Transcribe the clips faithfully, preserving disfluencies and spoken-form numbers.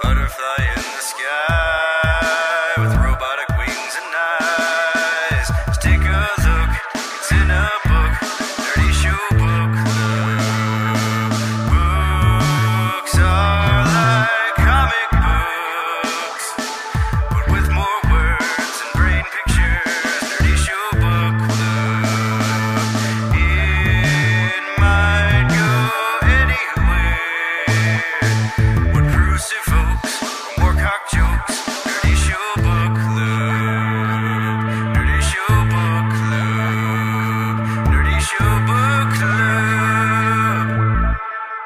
butterfly in the sky with robotic wings and eyes. Just take a look, it's in a book, Nerdy Show Book Club. Books are like comic books, but with more words and brain pictures. Nerdy Show Book Club. It might go anywhere. What Brucey folks, more cock jokes. Nerdy Show Book Club. Nerdy Show Book Club. Nerdy Show Book Club.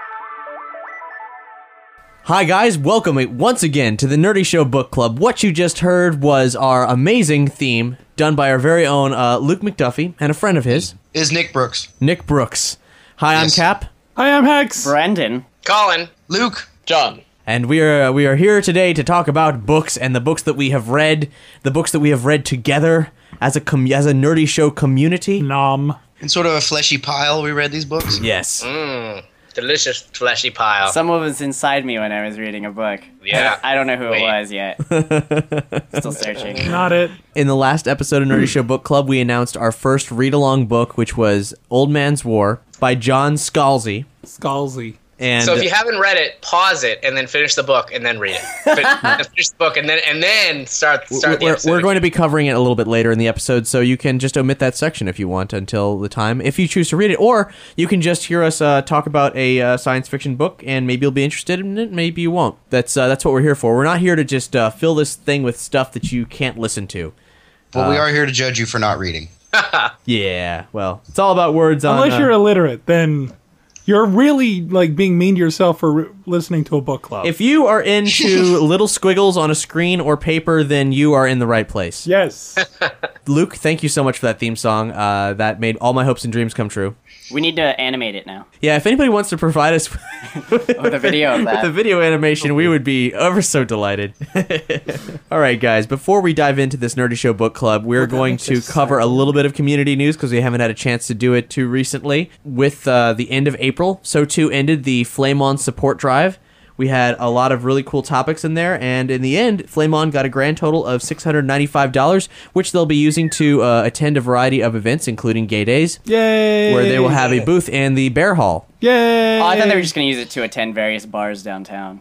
Hi guys, welcome once again to the Nerdy Show Book Club. What you just heard was our amazing theme done by our very own uh, Luke McDuffie and a friend of his, Is Nick Brooks. Nick Brooks. Hi, I'm Yes. Cap, Hi, I'm Hex. Brendan. Colin. Luke. John. and we are we are here today to talk about books and the books that we have read, the books that we have read together as a com- as a Nerdy Show community. Nom. In sort of a fleshy pile, we read these books. Yes. Mmm. Delicious fleshy pile. Someone was inside me when I was reading a book. Yeah. I don't know who Wait. it was yet. Still searching. Not it. In the last episode of Nerdy Show Book Club, we announced our first read-along book, which was Old Man's War by John Scalzi. Scalzi. And So if you haven't read it, pause it and then finish the book and then read it. Fin- finish the book and then and then start start the we're, episode. we're going to be covering it a little bit later in the episode, so you can just omit that section if you want until the time, if you choose to read it, or you can just hear us uh, talk about a uh, science fiction book, and maybe you'll be interested in it, maybe you won't. That's uh, that's what we're here for. We're not here to just uh, fill this thing with stuff that you can't listen to. But we are here to judge you for not reading. Yeah, well, it's all about words on... Unless uh, you're illiterate, then you're really like being mean to yourself for re- listening to a book club. If you are into little squiggles on a screen or paper, then you are in the right place. yes. Luke, thank you so much for that theme song. Uh, that made all my hopes and dreams come true. We need to animate it now. Yeah, if anybody wants to provide us With a video of with that. the video animation, we would be ever so delighted. All right, guys, before we dive into this Nerdy Show Book Club, we're going to cover a little bit of community news because we haven't had a chance to do it too recently. With uh, the end of April, so too ended the Flame On support drive. We had a lot of really cool topics in there, and in the end, Flame On got a grand total of six hundred ninety-five dollars, which they'll be using to uh, attend a variety of events, including Gay Days, Yay. where they will have a booth in the Bear Hall. Yay. Oh, I thought they were just going to use it to attend various bars downtown.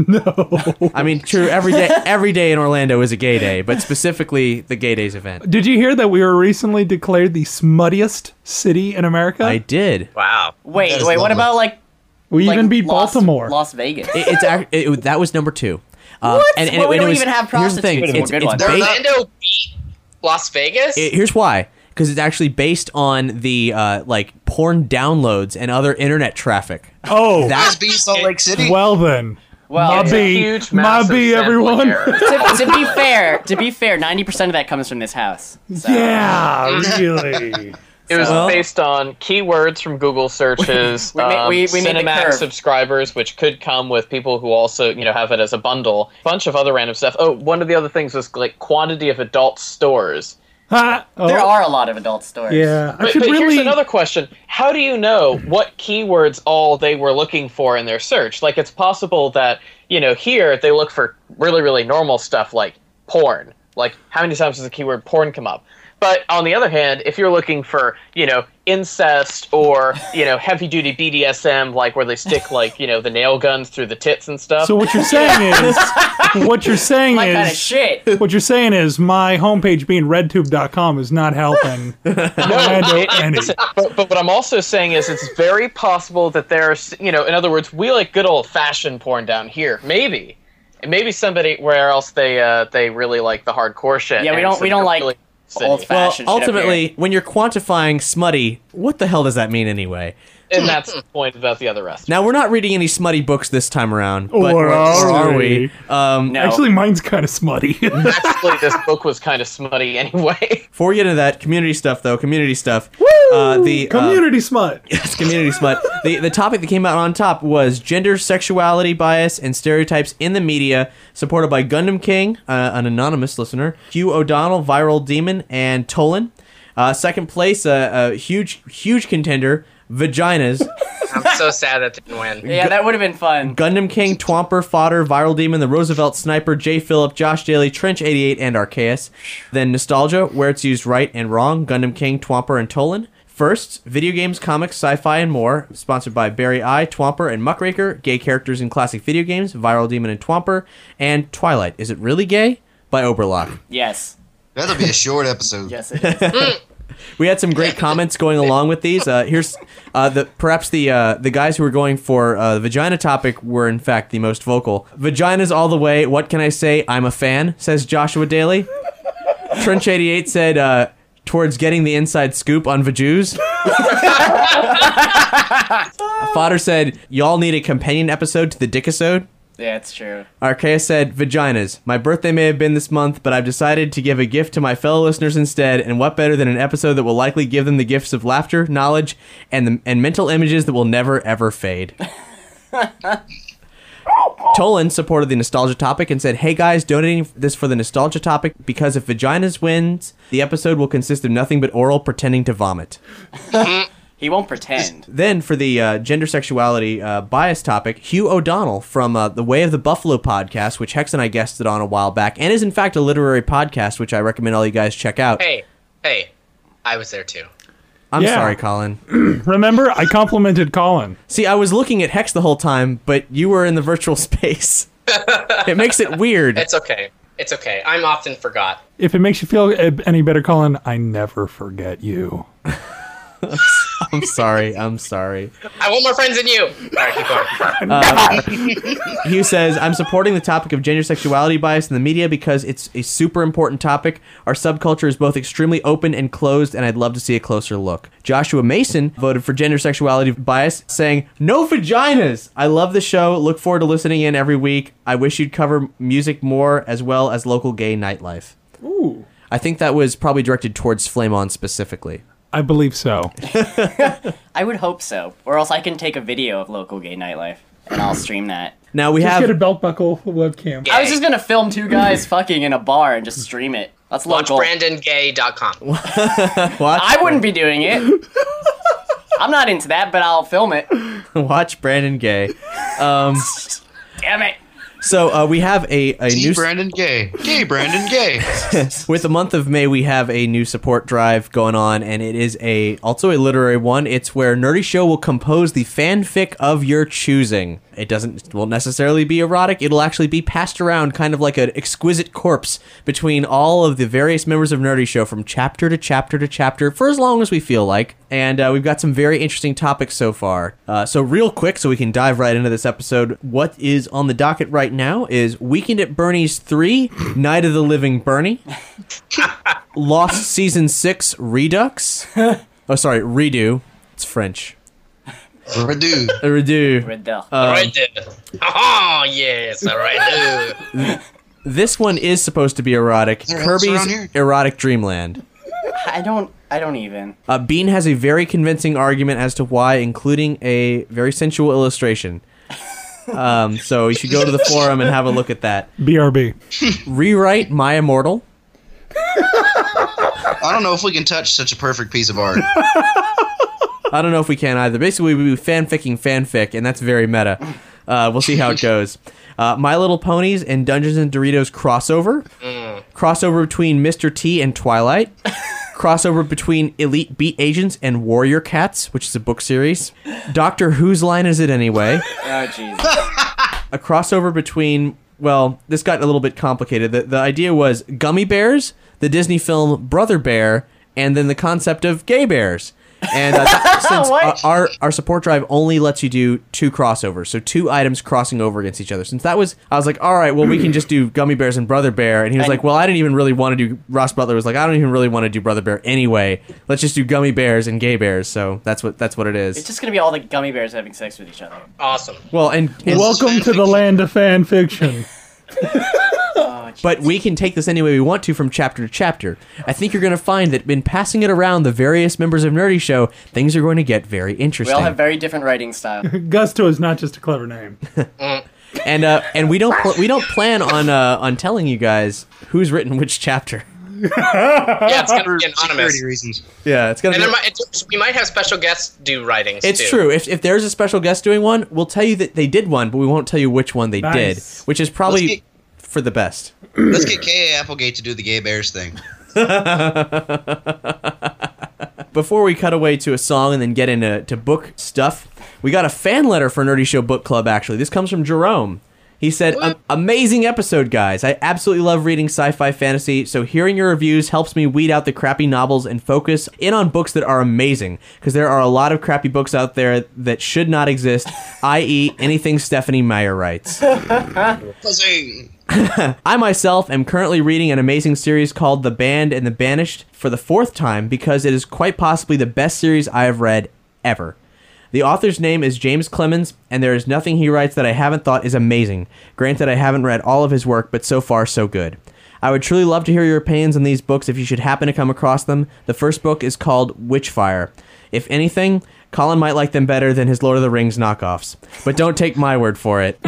I mean, true, every day every day in Orlando is a Gay Day, but specifically the Gay Days event. Did you hear that we were recently declared the smuttiest city in America? I did. Wow. Wait, That is wait, what lovely. about like... we like even beat Las- Baltimore. Las Vegas. It, it's act- it, it- that was number two. Uh, What? And, and Well, it, we and don't it was, even have here's the thing. prostitutes It's, anymore. it's Good one. ba- Orlando beat Las Vegas? it- here's why. Because it's actually based on the uh, like porn downloads and other internet traffic. oh, That As beat Salt Lake City. well then. Well, my it's a B, huge, my massive B, sampling everyone. error. to, to be fair, to be fair, ninety percent of that comes from this house. So. Yeah, really. It was Well- based on keywords from Google searches, We ma- um, we- we made the Cinemax curve. subscribers, which could come with people who also, you know, have it as a bundle. Bunch of other random stuff. Oh, one of the other things was like quantity of adult stores. Ha, oh, There are a lot of adult stores. Yeah, I But, should but really. here's another question: how do you know what keywords all they were looking for in their search? Like, it's possible that, you know, here they look for really, really normal stuff like porn. Like, how many times does the keyword porn come up? But on the other hand, if you're looking for, you know, incest or, you know, heavy duty B D S M, like where they stick like, you know, the nail guns through the tits and stuff. So what you're saying is, what you're saying My kind of is, shit. what you're saying is, my homepage being redtube dot com is not helping Orlando it- any. listen, but, but what I'm also saying is it's very possible that there's, you know, in other words, we like good old fashioned porn down here. Maybe. And maybe somebody where else they uh, they really like the hardcore shit. Yeah, we and don't so we don't they're like really city. old well, fashioned. ultimately, when you're quantifying smutty, what the hell does that mean anyway? And that's the point about the other rest. Now, we're not reading any smutty books this time around. But, Or are are we? we? Um, No. Actually, mine's kind of smutty. Actually, this book was kind of smutty anyway. Before we get into that, community stuff, though, community stuff. Uh, the uh, Community smut. Yes, community smut. The the topic that came out on top was gender, sexuality, bias, and stereotypes in the media, supported by Gundam King, uh, an anonymous listener, Hugh O'Donnell, Viral Demon, and Tolan. Uh, second place, a uh, uh, huge, huge contender, Vaginas, I'm so sad that didn't win. Yeah, that would have been fun. Gundam King, Twomper, Fodder, Viral Demon, The Roosevelt Sniper, J. Phillip, Josh Daly, Trench eighty-eight, and Arceus. Then Nostalgia, where it's used right and wrong, Gundam King, Twomper, and Tolan. First, video games, comics, sci-fi, and more, sponsored by Barry I, Twomper, and Muckraker, gay characters in classic video games, Viral Demon and Twomper, and Twilight, Is It Really Gay? By Oberlock. Yes. That'll be a short episode. Yes, it is. We had some great comments going along with these. Uh, here's uh, the perhaps the uh, the guys who were going for uh, the vagina topic were in fact the most vocal. Vaginas all the way. What can I say? I'm a fan, says Joshua Daly. Trench eighty-eight said uh, towards getting the inside scoop on Vajus. Fodder said y'all need a companion episode to the Dickisode. Yeah, it's true. Arceus said, vaginas. My birthday may have been this month, but I've decided to give a gift to my fellow listeners instead, and what better than an episode that will likely give them the gifts of laughter, knowledge, and the, and mental images that will never, ever fade. Tolan supported the nostalgia topic and said, hey guys, donating this for the nostalgia topic because if vaginas wins, the episode will consist of nothing but oral pretending to vomit. He won't pretend. Then, for the uh, gender sexuality uh, bias topic, Hugh O'Donnell from uh, the Way of the Buffalo podcast, which Hex and I guested on a while back, and is in fact a literary podcast, which I recommend all you guys check out. Hey, hey, I was there too. I'm Yeah. sorry, Colin. Remember, I complimented Colin. See, I was looking at Hex the whole time, but you were in the virtual space. It makes it weird. It's okay. It's okay. I'm often forgot. If it makes you feel any better, Colin, I never forget you. I'm sorry. I'm sorry. I want more friends than you. All right, keep going. Hugh says, I'm supporting the topic of gender sexuality bias in the media because it's a super important topic. Our subculture is both extremely open and closed, and I'd love to see a closer look. Joshua Mason voted for gender sexuality bias, saying, no vaginas! I love the show. Look forward to listening in every week. I wish you'd cover music more as well as local gay nightlife. Ooh. I think that was probably directed towards Flame On specifically. I believe so. I would hope so. Or else I can take a video of local gay nightlife, and I'll stream that. Now we Just have... get a belt buckle webcam. I was just gonna film two guys fucking in a bar and just stream it. That's Watch local. Brandon Gay dot com. Watch, I wouldn't be doing it. I'm not into that, but I'll film it. watch Brandon Gay. Um, Damn it. so uh, we have a, a See new... Brandon Gay. Gay Brandon Gay. With the month of May, we have a new support drive going on, and it is a also a literary one. It's where Nerdy Show will compose the fanfic of your choosing. It doesn't won't necessarily be erotic. It'll actually be passed around kind of like an exquisite corpse between all of the various members of Nerdy Show from chapter to chapter to chapter for as long as we feel like. And uh, we've got some very interesting topics so far. Uh, so real quick, so we can dive right into this episode, what is on the docket right now is Weekend at Bernie's three, Night of the Living Bernie, Lost Season six Redux. Oh, sorry, Redo. It's French. Redo. Redo. Riddle. Um, right there. Oh, yes. All right there. This one is supposed to be erotic. there else around Kirby's here? Erotic Dreamland. I don't. I don't even. Uh, Bean has a very convincing argument as to why, including a very sensual illustration. Um, so you should go to the forum and have a look at that. B R B. Rewrite My Immortal. I don't know if we can touch such a perfect piece of art. I don't know if we can either. Basically, we be fanficking fanfic, and that's very meta. Uh, we'll see how it goes. Uh, My Little Ponies and Dungeons and Doritos crossover. Mm. Crossover between Mister T and Twilight. Crossover between Elite Beat Agents and Warrior Cats, which is a book series. Doctor Whose Line Is It Anyway? Oh jeez. A crossover between, well, this got a little bit complicated. The, the idea was Gummy Bears, the Disney film Brother Bear, and then the concept of gay bears. And uh, th- since What? uh, our our support drive only lets you do two crossovers, so two items crossing over against each other. Since that was, I was like, all right, well, we can just do Gummy Bears and Brother Bear. And he was And- like, well, I didn't even really want to do. Ross Butler was like, I don't even really want to do Brother Bear anyway. Let's just do Gummy Bears and Gay Bears. So that's what that's what it is. It's just gonna be all the gummy bears having sex with each other. Awesome. well, and, and Welcome to the land of fan fiction. Oh, jeez. But we can take this any way we want to from chapter to chapter. I think you're going to find that in passing it around the various members of Nerdy Show, things are going to get very We interesting. all have very different writing style. Gusto is not just a clever name. and uh, and we don't pl- we don't plan on uh, on telling you guys who's written which chapter. Yeah, it's gonna For be anonymous. security reasons. Yeah, it's gonna And be. there might, it's, we might have special guests do writings. It's too. true. If if there's a special guest doing one, we'll tell you that they did one, but we won't tell you which one they Nice. did, which is probably Let's get- for the best. Let's get K A Applegate to do the Gay Bears thing. Before we cut away to a song and then get into to book stuff, we got a fan letter for Nerdy Show Book Club, actually. This comes from Jerome. He said, "Am- amazing episode, guys. I absolutely love reading sci-fi fantasy, so hearing your reviews helps me weed out the crappy novels and focus in on books that are amazing, because there are a lot of crappy books out there that should not exist, that is anything Stephanie Meyer writes. Buzzing. I myself am currently reading an amazing series called The Band and the Banished for the fourth time because it is quite possibly the best series I have read ever. The author's name is James Clemens, and there is nothing he writes that I haven't thought is amazing. Granted, I haven't read all of his work, but so far, so good. I would truly love to hear your opinions on these books if you should happen to come across them. The first book is called Witchfire. If anything, Colin might like them better than his Lord of the Rings knockoffs. But don't take my word for it."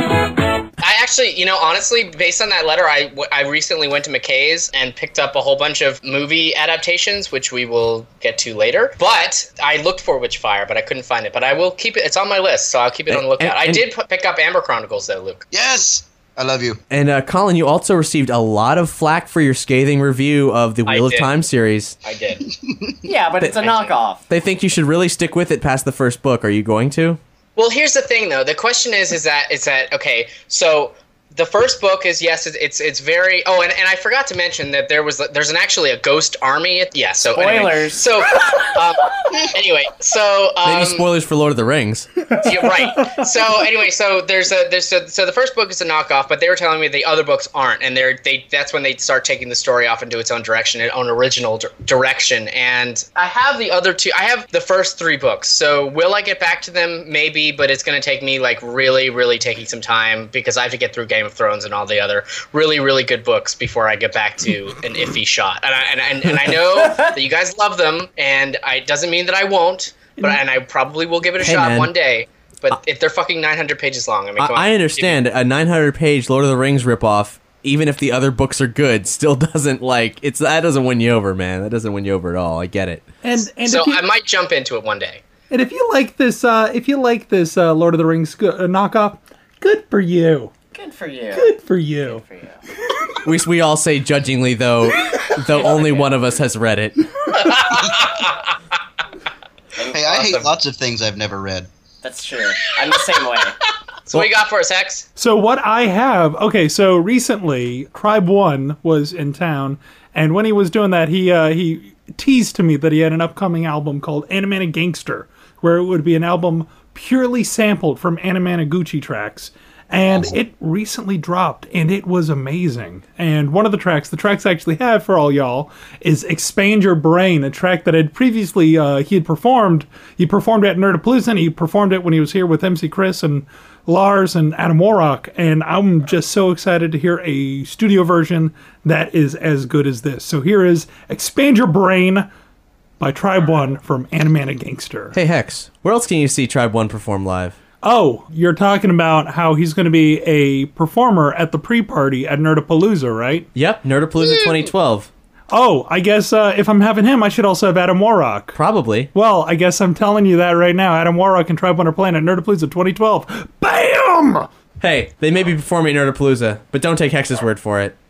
I actually, you know, honestly, based on that letter, I, w- I recently went to McKay's and picked up a whole bunch of movie adaptations, which we will get to later. But I looked for Witchfire, but I couldn't find it. But I will keep it. It's on my list, so I'll keep it on the lookout. And- I and- did p- pick up Amber Chronicles, though, Luke. Yes! I love you. And uh, Colin, you also received a lot of flack for your scathing review of the I Wheel of did. Time series. I did. Yeah, but it's a knockoff. They think you should really stick with it past the first book. Are you going to? Well, here's the thing, though. The question is, is that, is that, okay, so the first book is, yes, it's it's, it's very, oh, and, and I forgot to mention that there was, there's an actually a ghost army. Yeah, so anyway. Spoilers. So, um, anyway, so... Um, Maybe spoilers for Lord of the Rings. You're right. So anyway, so there's a there's a, so the first book is a knockoff, but they were telling me the other books aren't, and they're they that's when they start taking the story off into its own direction, its own original di- direction. And I have the other two. I have the first three books. So will I get back to them? Maybe, but it's going to take me like really, really taking some time because I have to get through Game of Thrones and all the other really, really good books before I get back to an iffy shot. And I and, and, and I know that you guys love them, and I, it doesn't mean that I won't. But and I probably will give it a Hey, shot man. one day. But if they're fucking nine hundred pages long, I mean, I, come on. I understand a nine hundred page Lord of the Rings ripoff, even if the other books are good, still doesn't like it's that doesn't win you over, man. That doesn't win you over at all. I get it. And and So if you, I might jump into it one day. and if you like this, uh, if you like this uh, Lord of the Rings go- uh, knockoff, good for you. Good for you. Good for you. Good for you. We we all say judgingly though, though only one of us has read it. Hey, I hate Awesome. lots of things I've never read. That's true. I'm the same way. So what you got for us, Hex? So what I have, okay, so recently Tribe One was in town, and when he was doing that, he uh, he teased to me that he had an upcoming album called Animana Gangster, where it would be an album purely sampled from Animana Gucci tracks. And it recently dropped, and it was amazing. And one of the tracks, the tracks I actually have for all y'all, is Expand Your Brain, a track that had previously, uh, he had performed, he performed at Nerdapalooza, and he performed it when he was here with M C Chris and Lars and Adam Warrock, and I'm just so excited to hear a studio version that is as good as this. So here is Expand Your Brain by Tribe One from Animana Gangster. Hey Hex, where else can you see Tribe One perform live? Oh, you're talking about how he's going to be a performer at the pre-party at Nerdapalooza, right? Yep, Nerdapalooza twenty twelve. Oh, I guess uh, if I'm having him, I should also have Adam Warrock. Probably. Well, I guess I'm telling you that right now. Adam Warrock and Tribe One are playing at Nerdapalooza twenty twelve. Bam! Hey, they may be performing at Nerdapalooza, but don't take Hex's word for it.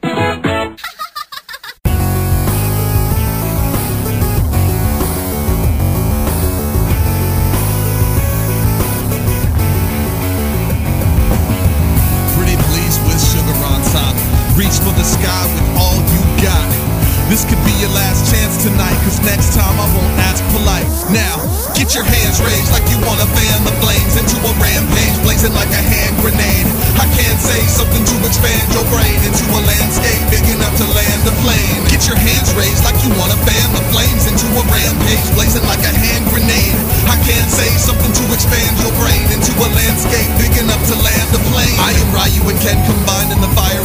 Pretty please with sugar on top. Reach for the sky with all you got. This could be your last chance tonight, cause next time I won't ask polite. Now, get your hands raised like you wanna fan the flames into a rampage, blazing like a hand grenade. I can't say something to expand your brain into a landscape big enough to land a plane. Get your hands raised like you wanna fan the flames into a rampage, blazing like a hand grenade. I can't say something to expand your brain into a landscape big enough to land a plane. I am Ryu and Ken combined in the fire within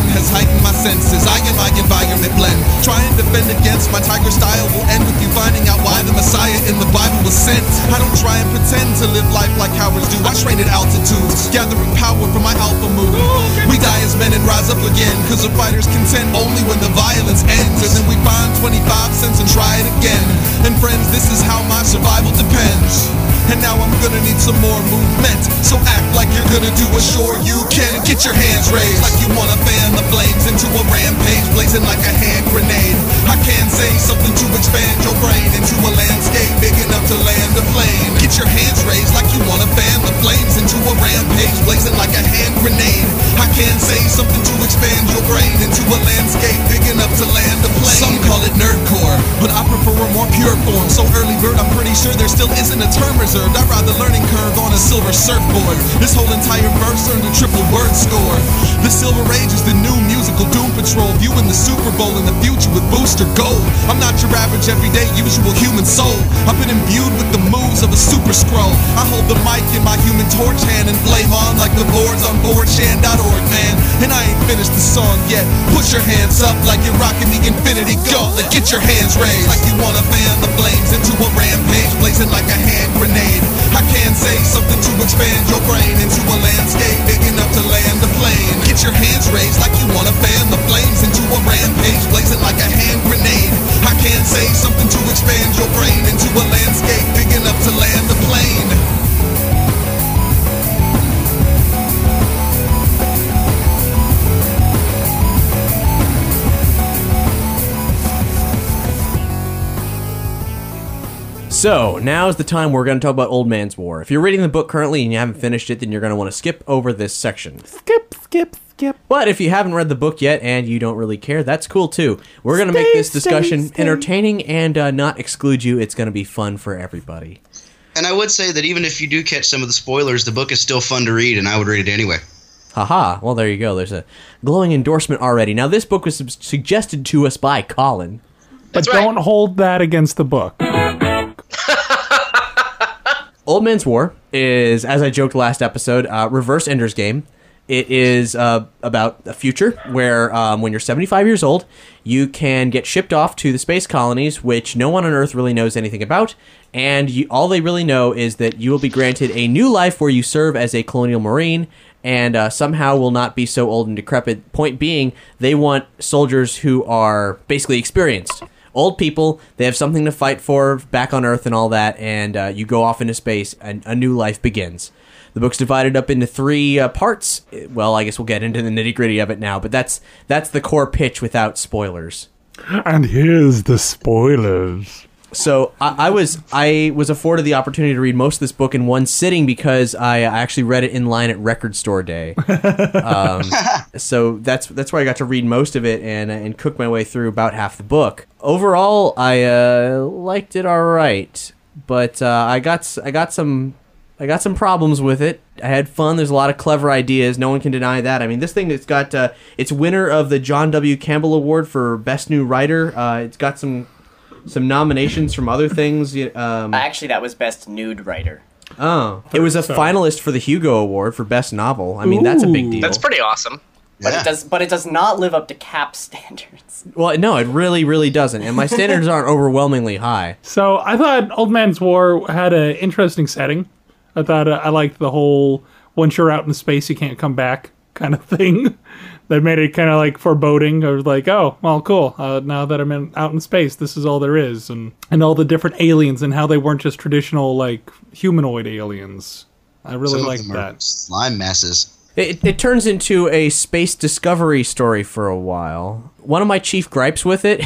has heightened my senses. I and my environment blend. Try and defend against my tiger style will end with you finding out why the Messiah in the Bible was sent. I don't try and pretend to live life like cowards do. I train at altitudes, gathering power from my alpha moon. We die as men and rise up again, cause a fighter's content only when the violence ends. And then we find twenty-five cents and try it again. And friends, this is how my survival depends. And now I'm gonna need some more movement. So act like you're gonna do what sure you can. Get your hands raised like you wanna fan the flames into a rampage, blazing like a hand grenade. I can say something to expand your brain into a landscape big enough to land a plane. Get your hands raised like you wanna fan the flames into a rampage, blazing like a hand grenade. I can say something to expand your brain into a landscape big enough to land a plane. Some call it nerdcore, but I prefer a more pure form. So early bird, I'm pretty sure there still isn't a term reserved. I'd rather learning curve on a silver surfboard. This whole entire verse earned a triple word score. The Silver Age is the new musical Doom Patrol, viewing the Super Bowl in the future with Booster Gold. I'm not your average everyday usual human soul. I've been imbued with the moves of a super scroll. I hold the mic in my human torch hand and flame on like the boards on board chan dot org, man. And I ain't finished the song yet. Put your hands up like you're rocking the Infinity Gauntlet. Get your hands raised like you wanna fan the flames into a rampage, blazing like a hand grenade. I can say something to expand your brain into a landscape big enough to land a plane. Get your hands raised like you wanna fan the flames into a rampage, blazing like a hand grenade. I can say something to expand your brain into a landscape big enough to land a plane. So, now is the time we're going to talk about Old Man's War. If you're reading the book currently and you haven't finished it, then you're going to want to skip over this section. Skip, skip, skip. But if you haven't read the book yet and you don't really care, that's cool too. We're going to make this discussion stay, stay. entertaining and uh, not exclude you. It's going to be fun for everybody. And I would say that even if you do catch some of the spoilers, the book is still fun to read, and I would read it anyway. Haha, well there you go. There's a glowing endorsement already. Now this book was sub- suggested to us by Colin. But That's right. don't hold that against the book. Old Man's War is, as I joked last episode, uh, reverse Ender's Game. It is uh, about a future where um, when you're seventy-five years old, you can get shipped off to the space colonies, which no one on Earth really knows anything about, and you, all they really know is that you will be granted a new life where you serve as a colonial marine, and uh, somehow will not be so old and decrepit. Point being, they want soldiers who are basically experienced. Old people, they have something to fight for back on Earth and all that, and uh, you go off into space, and a new life begins. The book's divided up into three uh, parts. Well, I guess we'll get into the nitty-gritty of it now, but that's that's the core pitch without spoilers. And here's the spoilers. So I, I was I was afforded the opportunity to read most of this book in one sitting because I actually read it in line at Record Store Day. um, so that's that's where I got to read most of it and and cook my way through about half the book. Overall, I uh, liked it all right, but uh, I got I got some I got some problems with it. I had fun. There's a lot of clever ideas. No one can deny that. I mean, this thing, it's got uh, it's winner of the John W. Campbell Award for Best New Writer. Uh, it's got some. Some nominations from other things. Um, Actually, that was Best Nude Writer. oh, it was a So- finalist for the Hugo Award for Best Novel. I mean, that's a big Ooh. deal. That's pretty awesome. But Yeah. it does but it does not live up to Cap standards. Well, no, it really, really doesn't. And my standards aren't overwhelmingly high. So I thought Old Man's War had an interesting setting. I thought uh, I liked the whole once you're out in space you can't come back kind of thing. They made it kind of like foreboding. I was like, oh, well, cool. Uh, now that I'm in, out in space, this is all there is, and and all the different aliens and how they weren't just traditional like humanoid aliens. I really Some of liked them are that. slime masses. It, it turns into a space discovery story for a while. One of my chief gripes with it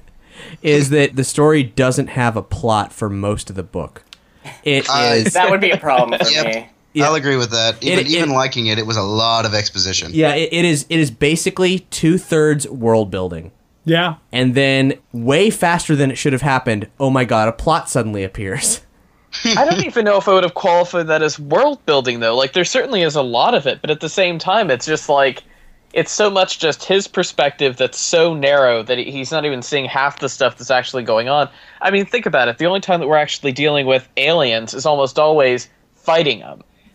is that the story doesn't have a plot for most of the book. It I- is... That would be a problem for Yep. me. Yeah. I'll agree with that. Even, It- it- even liking it, it was a lot of exposition. Yeah, it, it is. It is basically two-thirds world building. Yeah. And then, way faster than it should have happened, oh my god, a plot suddenly appears. I don't even know if I would have qualified that as world building, though. Like, there certainly is a lot of it, but at the same time, it's just like, it's so much just his perspective that's so narrow that he- he's not even seeing half the stuff that's actually going on. I mean, think about it. The only time that we're actually dealing with aliens is almost always fighting them.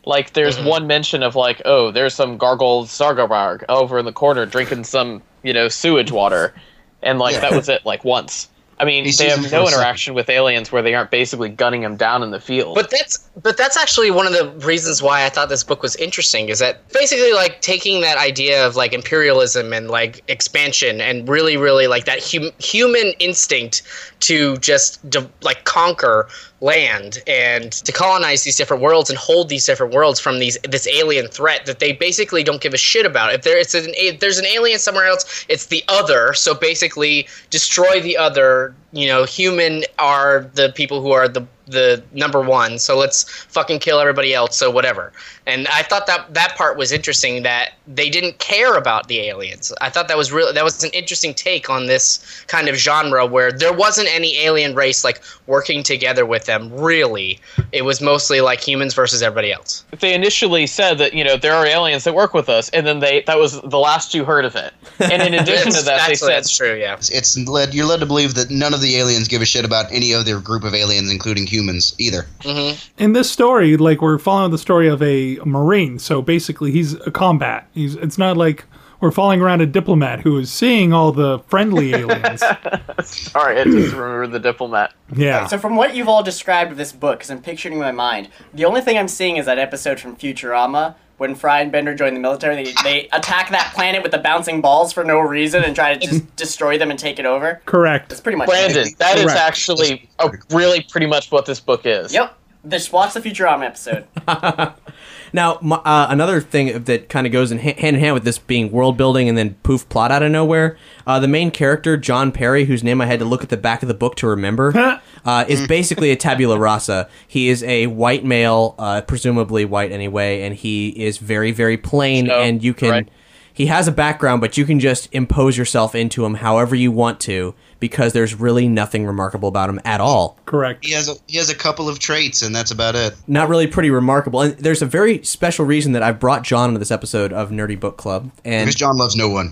Like, there's Mm-hmm. one mention of, like, oh, there's some gargoyle Sargobarg over in the corner drinking some, you know, sewage water. And, like, Yeah. that was it, like, once. I mean, He they sees have him for no a second. interaction with aliens where they aren't basically gunning them down in the field. But that's but that's actually one of the reasons why I thought this book was interesting is that basically like taking that idea of like imperialism and like expansion and really really like that hum- human instinct to just de- like conquer land and to colonize these different worlds and hold these different worlds from these this alien threat that they basically don't give a shit about. If there it's an if there's an alien somewhere else, it's the other. So basically destroy the other. You know, human are the people who are the the number one. So let's fucking kill everybody else. So whatever. And I thought that that part was interesting that they didn't care about the aliens. I thought that was really that was an interesting take on this kind of genre where there wasn't any alien race like working together with them. Really, it was mostly like humans versus everybody else. They initially said that, you know, there are aliens that work with us, and then they that was the last you heard of it. And in addition to that, they That's, said that's true. Yeah. It's led you're led to believe that none of the aliens give a shit about any other group of aliens, including humans, either. In this story, like we're following the story of a Marine, so basically he's a combat. He's it's not like we're following around a diplomat who is seeing all the friendly aliens. sorry, I just remember the diplomat. Yeah. So from what you've all described of this book, because I'm picturing in my mind, the only thing I'm seeing is that episode from Futurama when Fry and Bender join the military. They, they attack that planet with the bouncing balls for no reason and try to just destroy them and take it over. Correct. That's pretty much Brandon, it. that is Correct. actually uh really pretty much what this book is. Yep. Just watch the Futurama episode. Now, m- uh, another thing that kind of goes in ha- hand in hand with this being world building and then poof plot out of nowhere, uh, the main character, John Perry, whose name I had to look at the back of the book to remember, uh, is basically a tabula rasa. He is a white male, uh, presumably white anyway, and he is very, very plain, So, and you can... right. He has a background, but you can just impose yourself into him however you want to, because there's really nothing remarkable about him at all. Correct. He has a he has a couple of traits, and that's about it. Not really pretty remarkable. And there's a very special reason that I've brought John into this episode of Nerdy Book Club. And Because John loves no one.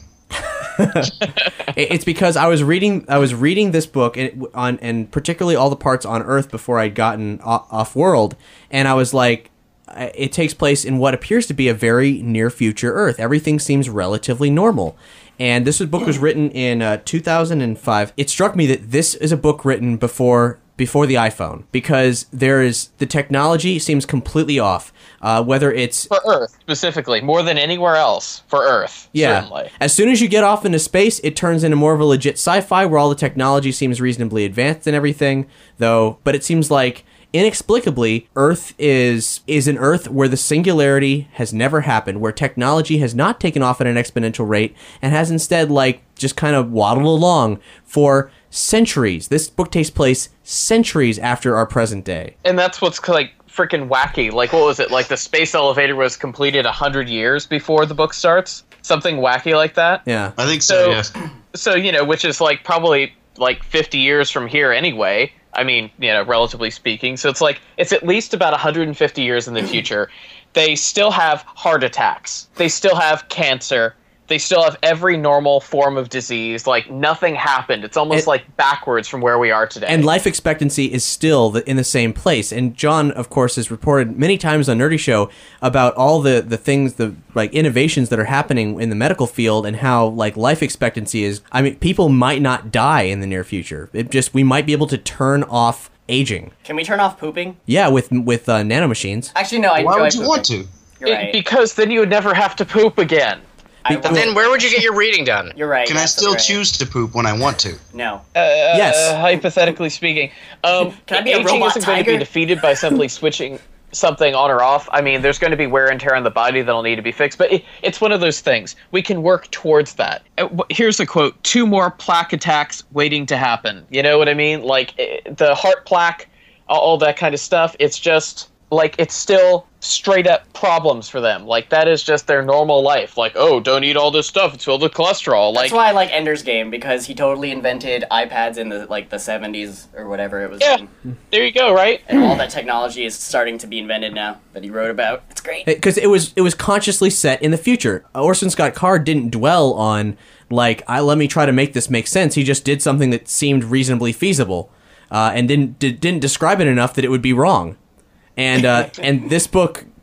It- It's because I was reading I was reading this book and on and particularly all the parts on Earth before I'd gotten o- off world, and I was like, I- it takes place in what appears to be a very near future Earth. Everything seems relatively normal. And this was- book was written in uh, two thousand five. It struck me that this is a book written before before the iPhone, because there is the technology seems completely off. Uh, whether it's For Earth, specifically, more than anywhere else. For Earth, Yeah. certainly. As soon as you get off into space, it turns into more of a legit sci-fi where all the technology seems reasonably advanced and everything, though, but it seems like inexplicably Earth is is an Earth where the singularity has never happened, where technology has not taken off at an exponential rate and has instead like just kind of waddled along for centuries. This book takes place centuries after our present day. And that's what's like freaking wacky. Like, what was it? Like the space elevator was completed a hundred years before the book starts. Something wacky like that. Yeah. I think so, So- yes. So, you know, which is like probably like fifty years from here anyway. I mean, you know, relatively speaking. So it's like, it's at least about one hundred fifty years in the future. They still have heart attacks. They still have cancer. They still have every normal form of disease. Like, nothing happened. It's almost And- like backwards from where we are today. And life expectancy is still the, in the same place. And John, of course, has reported many times on Nerdy Show about all the, the things, the like innovations that are happening in the medical field and how like life expectancy is. I mean, people might not die in the near future. It just we might be able to turn off aging. Can we turn off pooping? Yeah, with with uh, nanomachines. Actually, no. I Why enjoy would you pooping. want to? You're It- right. because then you would never have to poop again. I, But then where would you get your reading done? you're right. Can I yes, still that's right. choose to poop when I want to? No. Uh, Yes. Hypothetically speaking, um, Can I be a aging robot isn't going to be tiger? defeated by simply switching something on or off. I mean, there's going to be wear and tear on the body that'll need to be fixed, but it, it's one of those things. We can work towards that. Uh, wh- Here's a quote: two more plaque attacks waiting to happen. You know what I mean? Like eh, the heart plaque, all, all that kind of stuff. It's just like it's still straight up problems for them. Like that is just their normal life. Like, oh, don't eat all this stuff; it's filled with cholesterol. Like, That's why I like Ender's Game, because he totally invented iPads in the like the seventies or whatever it was. yeah, in. there you go, right? And all that technology is starting to be invented now that he wrote about. It's great. Because it was it was consciously set in the future. Orson Scott Card didn't dwell on like I let me try to make this make sense. He just did something that seemed reasonably feasible, uh, and didn't did, didn't describe it enough that it would be wrong. And uh, and this book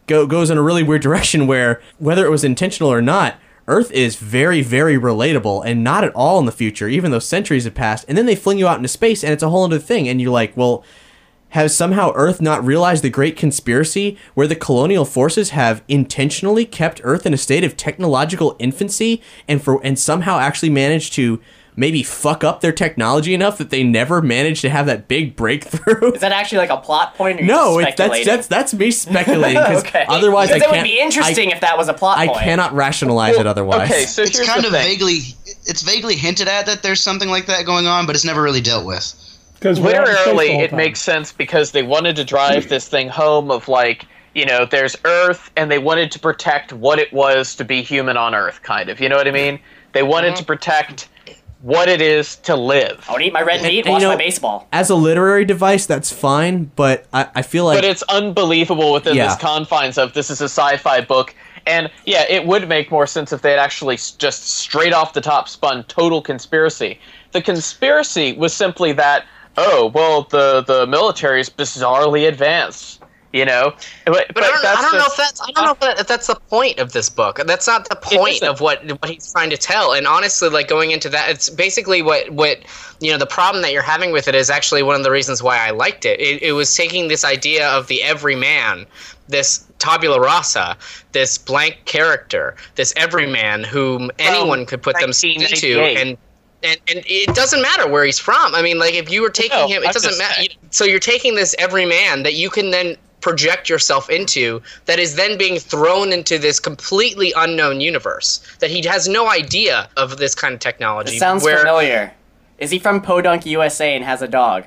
go, goes in a really weird direction where, whether it was intentional or not, Earth is very, very relatable and not at all in the future, even though centuries have passed. And then they fling you out into space, and it's a whole other thing. And you're like, well, has somehow Earth not realized the great conspiracy where the colonial forces have intentionally kept Earth in a state of technological infancy and for and somehow actually managed to maybe fuck up their technology enough that they never managed to have that big breakthrough? Is that actually like a plot point? Or No, you're it's, just that's speculating? that's that's me speculating. Because Okay. otherwise, I Because it can't. would be interesting I, if that was a plot I point. cannot rationalize it otherwise. Okay, so It's here's kind the of thing. vaguely, it's vaguely hinted at that there's something like that going on, but it's never really dealt with. Because Literally, it makes sense because they wanted to drive this thing home of like, you know, there's Earth, and they wanted to protect what it was to be human on Earth, kind of. You know what I mean? They wanted to protect what it is to live. I would eat my red meat, and, watch you know, my baseball. As a literary device, that's fine, but I, I feel like But it's unbelievable within Yeah. this confines of this is a sci-fi book. And yeah, it would make more sense if they had actually s- just straight off the top spun total conspiracy. The conspiracy was simply that, oh, well, the, the military is bizarrely advanced. You know, but, But I don't, that's I don't know just- if that's I don't know if, that, if that's the point of this book. That's not the point isn't. of what what he's trying to tell. And honestly, like going into that, it's basically what what you know the problem that you're having with it is actually one of the reasons why I liked it. It, it was taking this idea of the everyman, this tabula rasa, this blank character, this everyman whom anyone could put themselves into, nineteen ninety-eight. and. And, and it doesn't matter where he's from. I mean, like, if you were taking No, him, it I'm doesn't just matter. saying. So you're taking this every man that you can then project yourself into that is then being thrown into this completely unknown universe that he has no idea of this kind of technology. It sounds where, familiar. Is he from Podunk, U S A, and has a dog?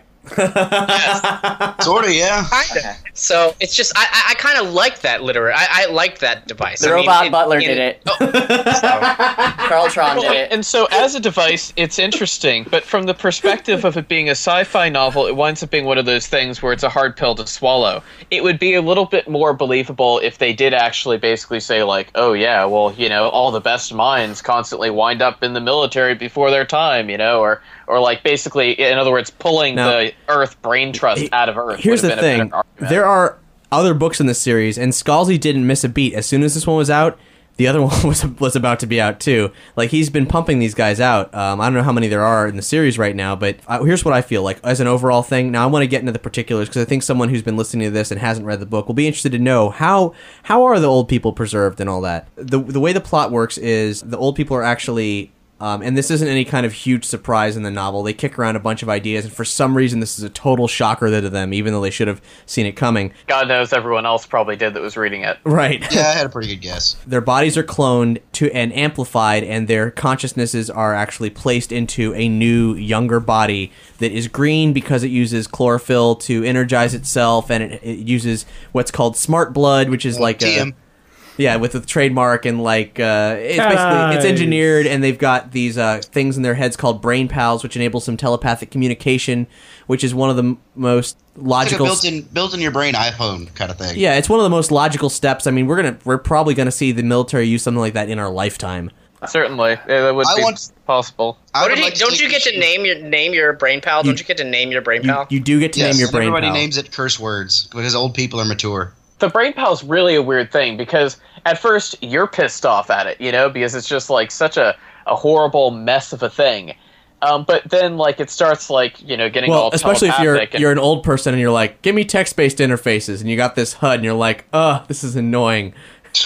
Sort of, yeah. Kinda. So it's just I I, I kind of like that literary. I, I like that device. The I mean, robot it- butler in- did it. Oh, so- Carl Tron did it. And so, as a device, it's interesting, but from the perspective of it being a sci-fi novel, it winds up being one of those things where it's a hard pill to swallow. It would be a little bit more believable if they did actually basically say, like, oh yeah, well, you know, all the best minds constantly wind up in the military before their time, you know, or, or like, basically, in other words, pulling Now, the Earth brain trust he- out of Earth. Here's would the have been a thing: better argument. there are other books in this series, and Scalzi didn't miss a beat. As soon as this one was out, the other one was was about to be out too. Like, he's been pumping these guys out. Um, I don't know how many there are in the series right now, but uh, here's what I feel like as an overall thing. Now, I want to get into the particulars because I think someone who's been listening to this and hasn't read the book will be interested to know how how are the old people preserved and all that. The the way the plot works is the old people are actually. Um, and this isn't any kind of huge surprise in the novel. They kick around a bunch of ideas, and for some reason, this is a total shocker to them, even though they should have seen it coming. God knows everyone else probably did that was reading it. Right. Yeah, I had a pretty good guess. Their bodies are cloned to and amplified, and their consciousnesses are actually placed into a new, younger body that is green because it uses chlorophyll to energize itself, and it, it uses what's called smart blood, which is like T a... M. Yeah, with the trademark and like uh, it's basically it's Guys. engineered, and they've got these uh, things in their heads called brain pals, which enable some telepathic communication, which is one of the m- most It's like a logical. built-in, built in your brain iPhone kind of thing. Yeah, it's one of the most logical steps. I mean, we're gonna we're probably gonna see the military use something like that in our lifetime. Certainly, yeah, that would I be want- possible. I What would did he, like to don't take you get to issue- name your name your brain pal? Don't you get to name your brain You, pal? you do get to Yes, name your and brain everybody pal. names it curse words because old people are mature. The brain pal's really a weird thing because at first you're pissed off at it, you know, because it's just like such a, a horrible mess of a thing. Um, but then like it starts like, you know, getting Well, all especially if you're telepathic and- you're an old person and you're like, give me text-based interfaces, and you got this H U D, and you're like, ugh, this is annoying.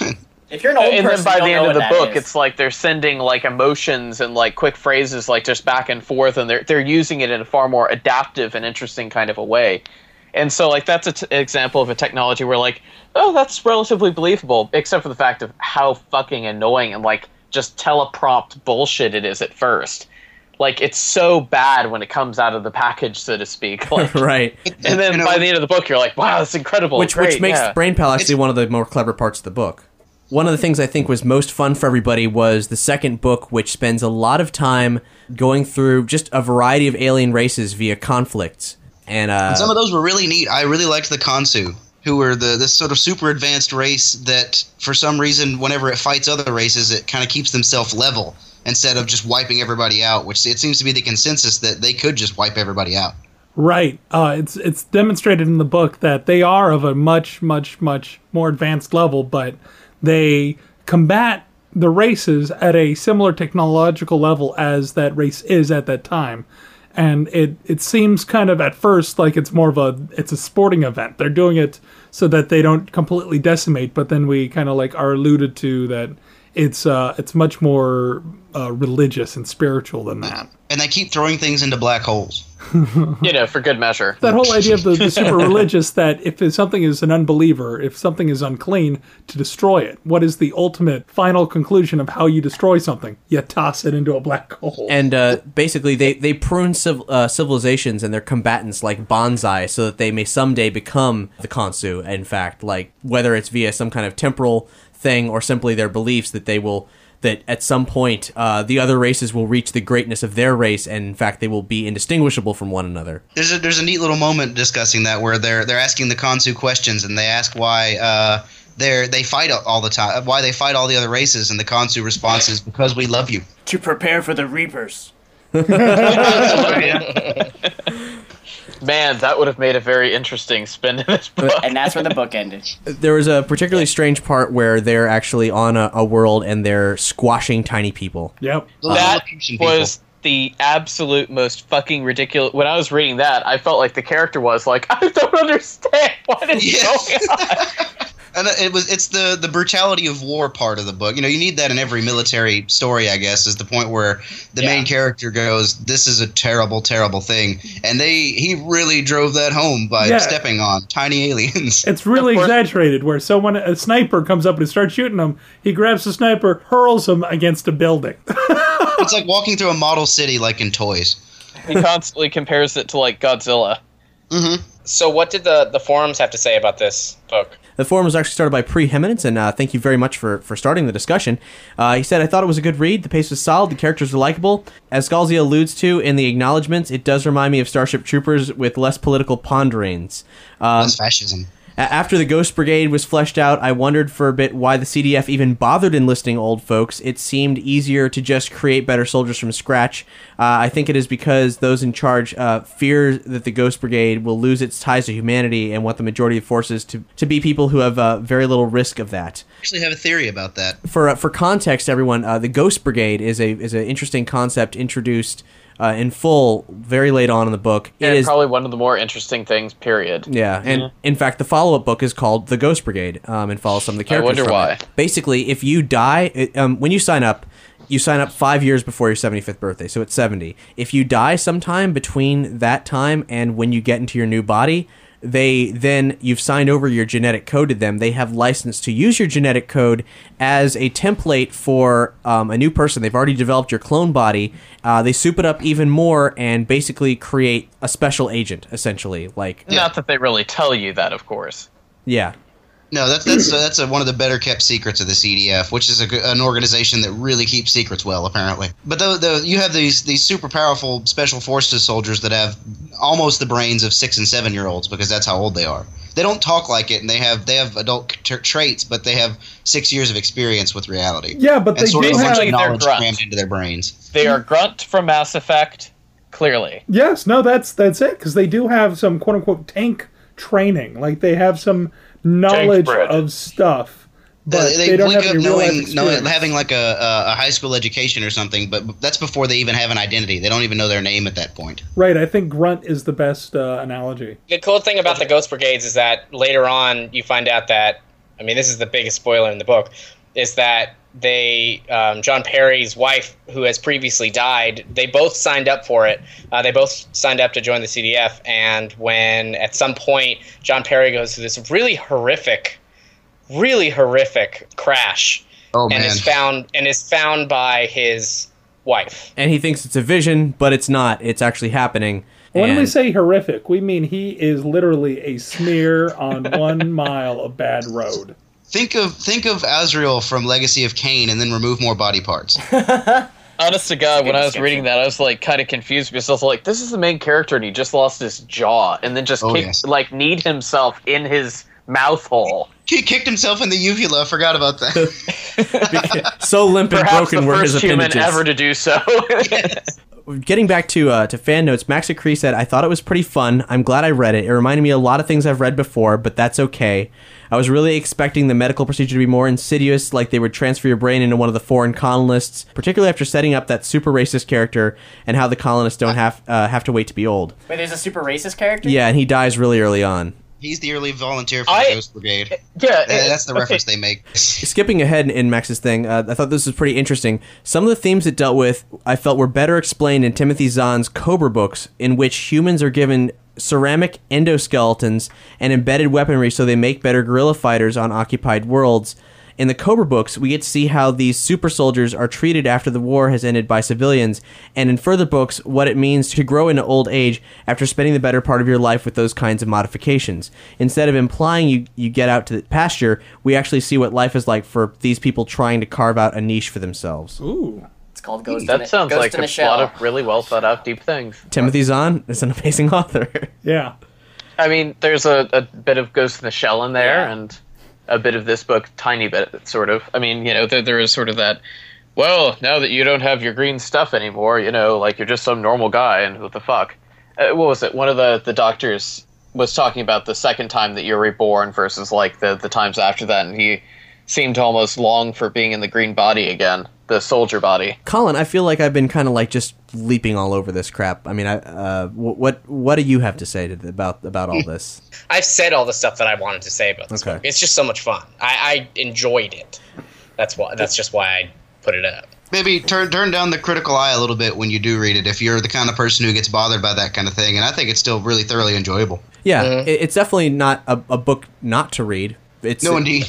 If you're an old and person, then by you the don't end know of the what that book, is. it's like they're sending like emotions and like quick phrases like just back and forth, and they're they're using it in a far more adaptive and interesting kind of a way. And so like that's an t- example of a technology where like, oh, that's relatively believable, except for the fact of how fucking annoying and like just teleprompt bullshit it is at first. Like it's so bad when it comes out of the package, so to speak. Like, Right. and then You know, by the end of the book, you're like, wow, that's incredible. which Great, which makes yeah. Brain Pal actually It's- one of the more clever parts of the book. One of the things I think was most fun for everybody was the second book, which spends a lot of time going through just a variety of alien races via conflicts. And uh, Some of those were really neat. I really liked the Kansu, who were the this sort of super advanced race that, for some reason, whenever it fights other races, it kind of keeps themselves level instead of just wiping everybody out, which it seems to be the consensus that they could just wipe everybody out. Right. Uh, it's it's demonstrated in the book that they are of a much, much, much more advanced level, but they combat the races at a similar technological level as that race is at that time. And it, it seems kind of at first like it's more of a it's a sporting event. They're doing it so that they don't completely decimate, but then we kind of like are alluded to that it's uh, it's much more uh, religious and spiritual than that. And they keep throwing things into black holes. You know, for good measure. That whole idea of the, the super religious, that if something is an unbeliever, if something is unclean, to destroy it. What is the ultimate final conclusion of how you destroy something? You toss it into a black hole. And uh, basically, they, they prune civ- uh, civilizations and their combatants like bonsai so that they may someday become the Khonsu, in fact. Like, whether it's via some kind of temporal thing or simply their beliefs that they will... that at some point uh, the other races will reach the greatness of their race, and in fact they will be indistinguishable from one another. There's a there's a neat little moment discussing that where they're they're asking the Khonsu questions, and they ask why uh, they they fight all the time, why they fight all the other races, and the Khonsu response is because we love you. To prepare for the Reapers. Man, that would have made a very interesting spin in this book. And that's where the book ended. There was a particularly strange part where they're actually on a, a world and they're squashing tiny people. Yep. That was the absolute most fucking ridiculous. When I was reading that, I felt like the character was like, I don't understand what is Yes. going on. And it was it's the, the brutality of war part of the book. You know, you need that in every military story, I guess, is the point where the Yeah. main character goes, this is a terrible, terrible thing. And they he really drove that home by Yeah. stepping on tiny aliens. It's really Of course. exaggerated, where someone, a sniper comes up and starts shooting him. He grabs the sniper, hurls him against a building. It's like walking through a model city like in Toys. He constantly compares it to like Godzilla. So what did the, the forums have to say about this book? The forum was actually started by Preeminence, and uh, thank you very much for, for starting the discussion. Uh, he said, I thought it was a good read. The pace was solid. The characters were likable. As Scalzi alludes to in the acknowledgments, it does remind me of Starship Troopers with less political ponderings. Um, That's fascism. A- After the Ghost Brigade was fleshed out, I wondered for a bit why the C D F even bothered enlisting old folks. It seemed easier to just create better soldiers from scratch. Uh, I think it is because those in charge uh, fear that the Ghost Brigade will lose its ties to humanity and want the majority of forces to, to be people who have uh, very little risk of that. I actually have a theory about that. For uh, for context, everyone, uh, the Ghost Brigade is a is an interesting concept introduced uh, in full very late on in the book. It And is probably one of the more interesting things, period. Yeah, and in fact, the follow-up book is called The Ghost Brigade, um, and follows some of the characters. wonder from why. it. Basically, if you die, it, um, when you sign up, you sign up five years before your seventy-fifth birthday, so it's seventy. If you die sometime between that time and when you get into your new body, they then you've signed over your genetic code to them. They have license to use your genetic code as a template for um, a new person. They've already developed your clone body. Uh, they soup it up even more and basically create a special agent, essentially. Like, Not that they really tell you that, of course. yeah. No, that's that's uh, that's uh one of the better kept secrets of the C D F, which is a, g- an organization that really keeps secrets well, apparently. But the, the, you have these these super powerful special forces soldiers that have almost the brains of six and seven year olds because that's how old they are. They don't talk like it, and they have they have adult t- traits, but they have six years of experience with reality. Yeah, but and they sort do of a bunch have... of they're knowledge grunts. crammed into their brains. They are Grunt from Mass Effect, clearly. Yes, no, that's that's it, because they do have some quote-unquote tank training. Like, they have some knowledge bread. of stuff, but They, they, they don't wake have up any real life knowing, knowing experience. having like a, a, a high school education or something, but that's before they even have an identity. They don't even know their name at that point. Right, I think Grunt is the best uh, analogy. The cool thing about the Ghost Brigades is that later on you find out that, I mean, this is the biggest spoiler in the book, is that they, um, John Perry's wife, who has previously died, they both signed up for it. Uh, they both signed up to join the C D F, and when at some point John Perry goes through this really horrific, really horrific crash, Oh and man! is found and is found by his wife. And he thinks it's a vision, but it's not. It's actually happening. When And we say horrific, we mean he is literally a smear on one mile of bad road. Think of think of Azrael from Legacy of Kain, and then remove more body parts. Honest to God, when I was description. reading that, I was like kind of confused because I was like, "This is the main character, and he just lost his jaw, and then just Oh, kicked, yes. like kneed himself in his mouth hole." He kicked himself in the uvula. I forgot about that. so limp and Perhaps broken the were his first human appendages. ever to do so. getting back to uh, to fan notes, Max Acree said, I thought it was pretty fun. I'm glad I read it. It reminded me of a lot of things I've read before, but that's okay. I was really expecting the medical procedure to be more insidious, like they would transfer your brain into one of the foreign colonists, particularly after setting up that super racist character and how the colonists don't have uh, have to wait to be old. Wait, there's a super racist character? Yeah, and he dies really early on. He's the early volunteer for I- the Ghost Brigade. Yeah, Uh, that's the okay. reference they make. Skipping ahead in Max's thing, uh, I thought this was pretty interesting. Some of the themes it dealt with, I felt, were better explained in Timothy Zahn's Cobra books, in which humans are given ceramic endoskeletons and embedded weaponry so they make better guerrilla fighters on occupied worlds. In the Cobra books, we get to see how these super soldiers are treated after the war has ended by civilians, and in further books, what it means to grow into old age after spending the better part of your life with those kinds of modifications. Instead of implying you, you get out to the pasture, we actually see what life is like for these people trying to carve out a niche for themselves. Ooh. It's called Ghost in That a, sounds Ghost like in a a Shell. lot of really well thought out deep things. Timothy Zahn is an amazing author. Yeah. I mean, there's a, a bit of Ghost in the Shell in there, Yeah. and a bit of this book, tiny bit, sort of. I mean, you know, there, there is sort of that, well, now that you don't have your green stuff anymore, you know, like you're just some normal guy, and what the fuck? Uh, what was it? One of the, the doctors was talking about the second time that you're reborn versus, like, the, the times after that, and he seemed to almost long for being in the green body again, the soldier body. Colin, I feel like I've been kind of like just leaping all over this crap. I mean, I, uh, wh- what what do you have to say to, about about all this? I've said all the stuff that I wanted to say about this Okay. book. It's just so much fun. I, I enjoyed it. That's why. That's just why I put it up. Maybe turn turn down the critical eye a little bit when you do read it, if you're the kind of person who gets bothered by that kind of thing. And I think it's still really thoroughly enjoyable. Yeah, Mm-hmm. it, it's definitely not a, a book not to read. It's No, indeed.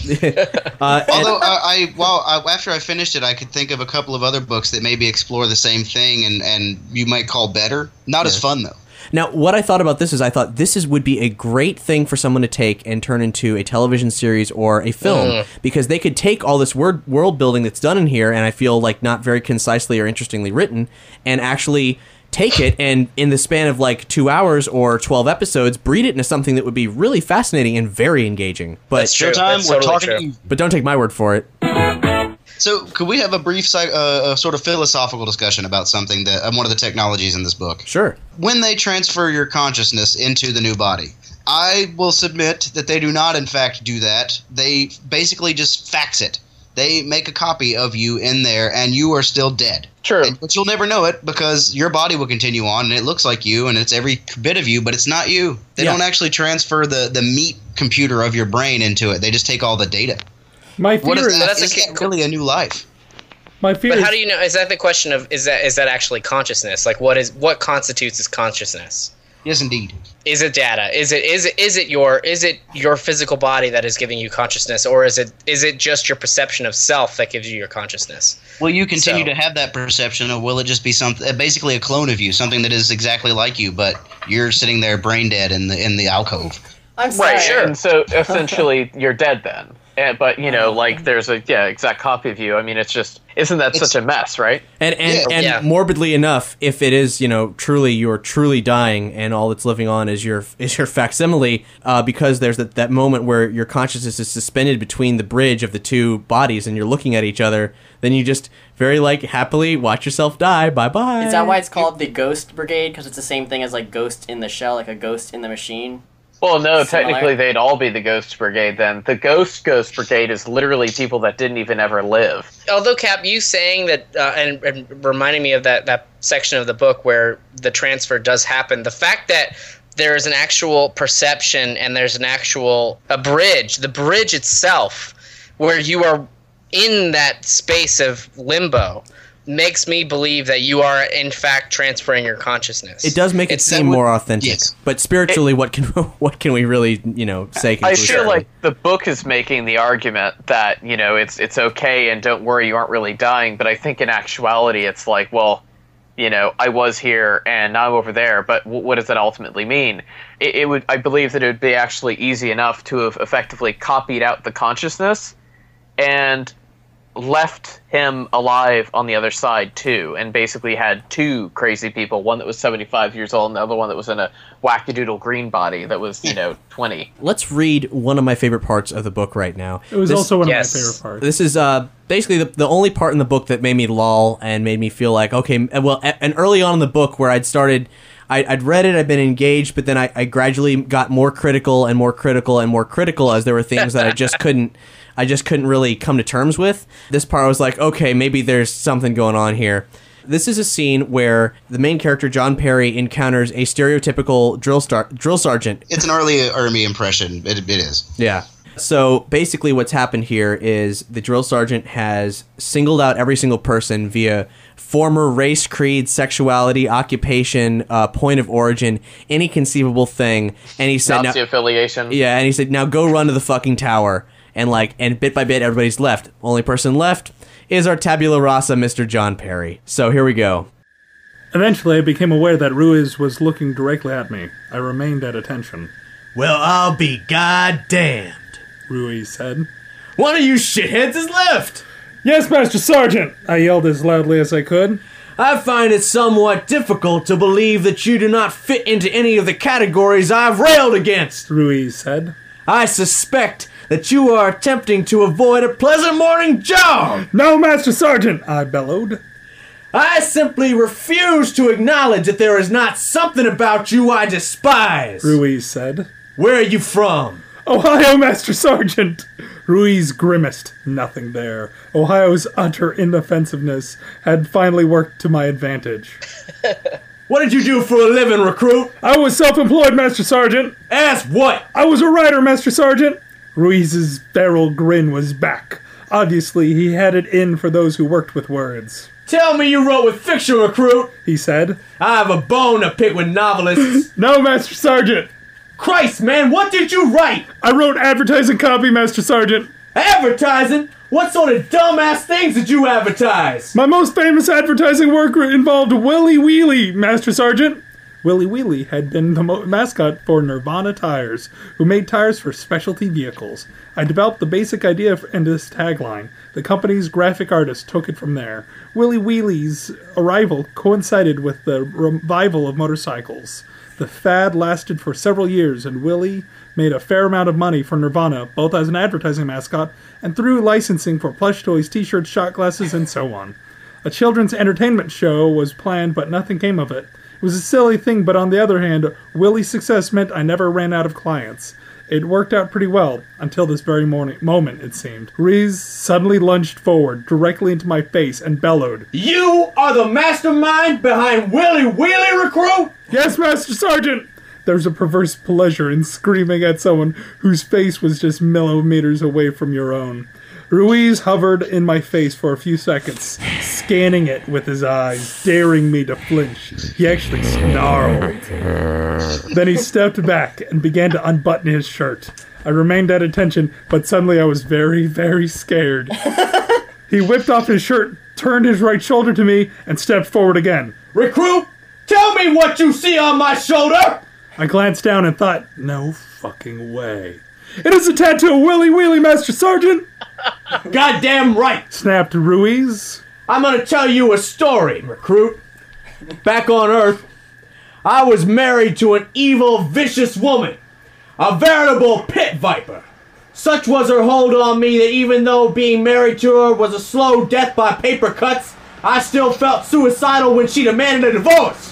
uh, and- Although I, I well, I, after I finished it, I could think of a couple of other books that maybe explore the same thing, and, and you might call better. Not as fun though. Now, what I thought about this is I thought this is would be a great thing for someone to take and turn into a television series or a film, because they could take all this word world building that's done in here, and I feel like not very concisely or interestingly written, and actually take it and in the span of like two hours or twelve episodes, breed it into something that would be really fascinating and very engaging. But That's true. Showtime, That's we're totally talking true. to you. but don't take my word for it. So, could we have a brief, psych- uh, uh, sort of philosophical discussion about something that uh, one of the technologies in this book? Sure. When they transfer your consciousness into the new body, I will submit that they do not, in fact, do that. They basically just fax it. They make a copy of you in there, and you are still dead. True. And- but you'll never know it because your body will continue on, and it looks like you, and it's every bit of you, but it's not you. They Yeah. don't actually transfer the, the meat computer of your brain into it. They just take all the data. My fear What is is that? that's a Is kid- that really a new life? my fear But is how do you know? Is that the question of is that is that actually consciousness? Like, what is what constitutes as consciousness? Yes, indeed. Is it data? Is it is it is it your is it your physical body that is giving you consciousness, or is it is it just your perception of self that gives you your consciousness? Will you continue So- to have that perception, or will it just be something, basically a clone of you, something that is exactly like you, but you're sitting there brain dead in the in the alcove? I'm sorry. Right, sure. and so essentially you're dead then. And, but, you know, like, there's a, yeah, exact copy of you. I mean, it's just, isn't that It's- such a mess, right? And and, Yeah. and Yeah. morbidly enough, if it is, you know, truly you're truly dying and all that's living on is your is your facsimile, uh, because there's that, that moment where your consciousness is suspended between the bridge of the two bodies and you're looking at each other, then you just very like happily watch yourself die. Bye bye. Is that why it's called the Ghost Brigade? Because it's the same thing as like Ghost in the Shell, like a ghost in the machine. Well, no, Similar. technically they'd all be the Ghost Brigade then. The Ghost Ghost Brigade is literally people that didn't even ever live. Although, Cap, you saying that uh, and, and reminding me of that, that section of the book where the transfer does happen, the fact that there is an actual perception and there's an actual a bridge, the bridge itself, where you are in that space of limbo, makes me believe that you are in fact transferring your consciousness. It does make it It's that seem would- more authentic, yes. but spiritually, what can what can we really you know say? I conclusively? feel like the book is making the argument that, you know, it's it's okay and don't worry, you aren't really dying. But I think in actuality, it's like, well, you know, I was here and now I'm over there, but w- what does that ultimately mean? It, it would, I believe that it would be actually easy enough to have effectively copied out the consciousness and left him alive on the other side too, and basically had two crazy people, one that was seventy-five years old and the other one that was in a wackadoodle green body that was, you know, twenty. Let's read one of my favorite parts of the book right now. It was This- also one yes. of my favorite parts. This is uh, basically the, the only part in the book that made me lull and made me feel like, okay, m- well, a- and early on in the book where I'd started, I, I'd read it, I'd been engaged, but then I, I gradually got more critical and more critical and more critical as there were things that I just couldn't, I just couldn't really come to terms with. This part I was like, okay, maybe there's something going on here. This is a scene where the main character, John Perry, encounters a stereotypical drill star, drill sergeant. It's an early Ermy impression. It, it is. Yeah. So basically what's happened here is the drill sergeant has singled out every single person via former race, creed, sexuality, occupation, uh, point of origin, any conceivable thing. And he said, Nazi now, affiliation. yeah, and he said, now go run to the fucking tower. And like, and bit by bit, everybody's left. Only person left is our tabula rasa, Mister John Perry. So here we go. Eventually, I became aware that Ruiz was looking directly at me. I remained at attention. Well, I'll be goddamned. Ruiz said. One of you shitheads is left. Yes, Master Sergeant! I yelled as loudly as I could. I find it somewhat difficult to believe that you do not fit into any of the categories I've railed against. Ruiz said. I suspect that you are attempting to avoid a pleasant morning jog. No, Master Sergeant! I bellowed. I simply refuse to acknowledge that there is not something about you I despise. Ruiz said. Where are you from? Ohio, Master Sergeant! Ruiz grimaced. Nothing there. Ohio's utter inoffensiveness had finally worked to my advantage. What did you do for a living, recruit? I was self-employed, Master Sergeant! As what? I was a writer, Master Sergeant! Ruiz's feral grin was back. Obviously, he had it in for those who worked with words. Tell me you wrote with fiction, recruit. He said. I have a bone to pick with novelists. No, Master Sergeant! Christ, man, what did you write? I wrote advertising copy, Master Sergeant. Advertising? What sort of dumbass things did you advertise? My most famous advertising work involved Willy Wheelie, Master Sergeant. Willy Wheelie had been the mo- mascot for Nirvana Tires, who made tires for specialty vehicles. I developed the basic idea and this tagline. The company's graphic artist took it from there. Willy Wheelie's arrival coincided with the revival of motorcycles. The fad lasted for several years, and Willie made a fair amount of money for Nirvana, both as an advertising mascot and through licensing for plush toys, t-shirts, shot glasses, and so on. A children's entertainment show was planned, but nothing came of it. It was a silly thing, but on the other hand, Willie's success meant I never ran out of clients. It worked out pretty well, until this very morning moment, it seemed. Reese suddenly lunged forward, directly into my face, and bellowed, You are the mastermind behind Willy Wheelie, recruit? Yes, Master Sergeant! There's a perverse pleasure in screaming at someone whose face was just millimeters away from your own. Ruiz hovered in my face for a few seconds, scanning it with his eyes, daring me to flinch. He actually snarled. Then he stepped back and began to unbutton his shirt. I remained at attention, but suddenly I was very, very scared. He whipped off his shirt, turned his right shoulder to me, and stepped forward again. Recruit, tell me what you see on my shoulder! I glanced down and thought, no fucking way. It is a tattoo of Willy Wheelie, Master Sergeant! Goddamn right! Snapped Ruiz. I'm gonna tell you a story, recruit. Back on Earth, I was married to an evil, vicious woman. A veritable pit viper. Such was her hold on me that even though being married to her was a slow death by paper cuts, I still felt suicidal when she demanded a divorce.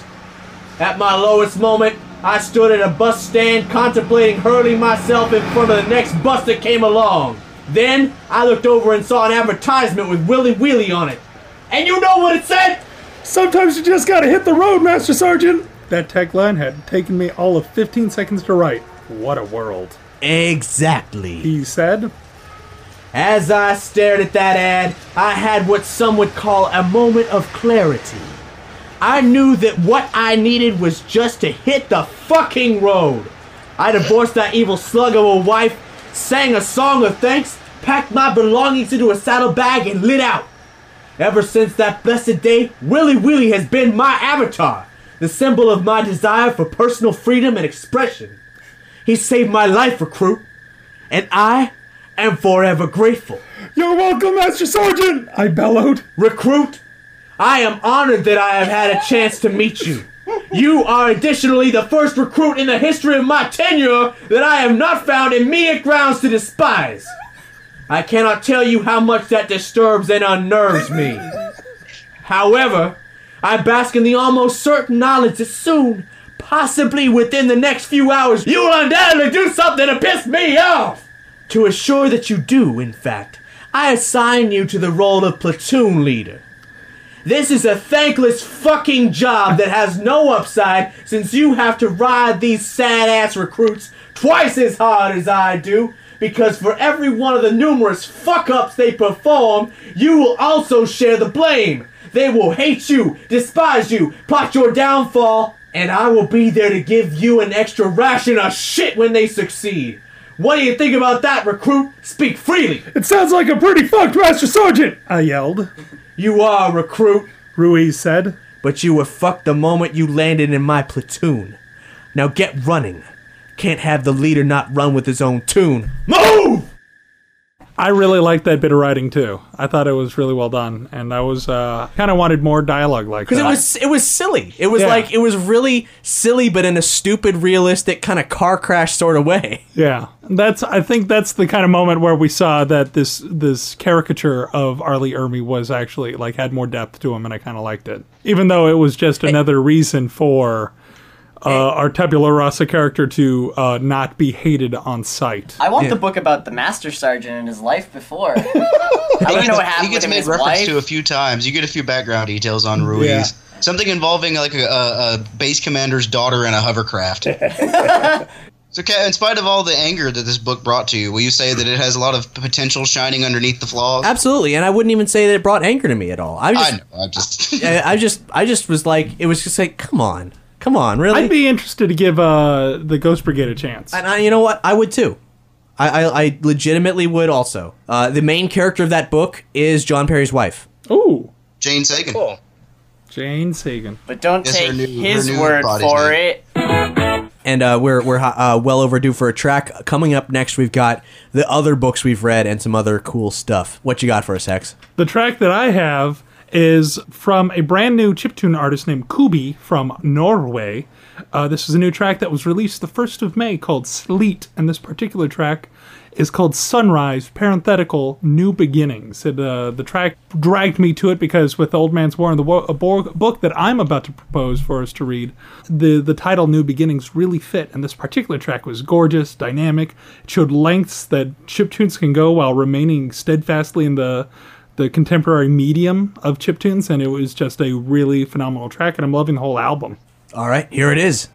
At my lowest moment, I stood at a bus stand contemplating hurling myself in front of the next bus that came along. Then, I looked over and saw an advertisement with Willy Wheelie on it. And you know what it said? Sometimes you just gotta hit the road, Master Sergeant! That tagline had taken me all of fifteen seconds to write. What a world. Exactly. He said. As I stared at that ad, I had what some would call a moment of clarity. I knew that what I needed was just to hit the fucking road. I divorced that evil slug of a wife, sang a song of thanks, packed my belongings into a saddlebag, and lit out. Ever since that blessed day, Willy Wheelie has been my avatar, the symbol of my desire for personal freedom and expression. He saved my life, recruit, and I am forever grateful. You're welcome, Master Sergeant! I bellowed. Recruit, I am honored that I have had a chance to meet you. You are additionally the first recruit in the history of my tenure that I have not found immediate grounds to despise. I cannot tell you how much that disturbs and unnerves me. However, I bask in the almost certain knowledge that soon, possibly within the next few hours, you will undoubtedly do something to piss me off. To assure that you do, in fact, I assign you to the role of platoon leader. This is a thankless fucking job that has no upside since you have to ride these sad-ass recruits twice as hard as I do, because for every one of the numerous fuck-ups they perform, you will also share the blame. They will hate you, despise you, plot your downfall, and I will be there to give you an extra ration of shit when they succeed. What do you think about that, recruit? Speak freely. It sounds like a pretty fucked, Master Sergeant! I yelled. You are, recruit. Ruiz said. But you were fucked the moment you landed in my platoon. Now get running. Can't have the leader not run with his own tune. Move! I really liked that bit of writing too. I thought it was really well done, and I was uh, kind of wanted more dialogue like that. Because it was it was silly. It was Yeah. like it was really silly, but in a stupid, realistic kind of car crash sort of way. Yeah, that's. I think that's the kind of moment where we saw that this this caricature of Arlie Ermy was actually like had more depth to him, and I kind of liked it, even though it was just another reason for uh, our Tabula Rasa character to uh, not be hated on sight. I want Yeah. the book about the Master Sergeant and his life before. I want to know what happened He with gets him and made his reference wife. to a few times. You get a few background details on Ruiz. Yeah. Something involving like a, a, a base commander's daughter in a hovercraft. So, Kat, in spite of all the anger that this book brought to you, will you say that it has a lot of potential shining underneath the flaws? Absolutely, and I wouldn't even say that it brought anger to me at all. I I just, know. I'm just. I, I just, I just was like, it was just like, come on, come on, really. I'd be interested to give uh, the Ghost Brigade a chance. And I, you know what? I would too. I, I, I legitimately would also. Uh, the main character of that book is John Perry's wife. Ooh, Jane Sagan. Cool. Jane Sagan. But don't Yes, her take new- his her new word body's for name. it. And uh, we're we're uh, well overdue for a track. Coming up next, we've got the other books we've read and some other cool stuff. What you got for us, Hex? The track that I have is from a brand new chiptune artist named Kubi from Norway. Uh, this is a new track that was released the first of May called Sleet, and this particular track is called Sunrise, parenthetical, New Beginnings. It, uh, the track dragged me to it because with Old Man's War and the wo- a bo- book that I'm about to propose for us to read, the, the title New Beginnings really fit, and this particular track was gorgeous, dynamic. It showed lengths that chiptunes can go while remaining steadfastly in the the contemporary medium of chiptunes, and it was just a really phenomenal track, and I'm loving the whole album. All right, here it is.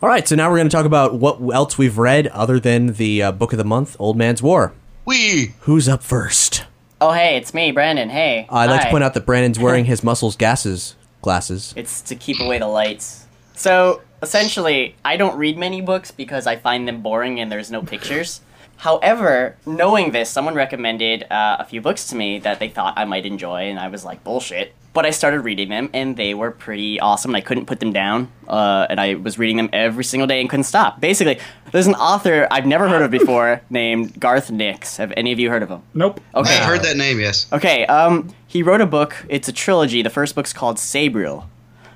All right, so now we're going to talk about what else we've read other than the uh, book of the month, Old Man's War. Wee! Who's up first? Oh, hey, it's me, Brandon. Hey. Uh, I'd like Hi. to point out that Brandon's wearing his muscles gases glasses. It's to keep away the lights. So, essentially, I don't read many books because I find them boring and there's no pictures. However, knowing this, someone recommended uh, a few books to me that they thought I might enjoy, and I was like, bullshit. But I started reading them, and they were pretty awesome, and I couldn't put them down, uh, and I was reading them every single day and couldn't stop. Basically, there's an author I've never heard of before named Garth Nix. Have any of you heard of him? Nope. Okay. I've heard that name, yes. Okay, um, he wrote a book. It's a trilogy. The first book's called Sabriel.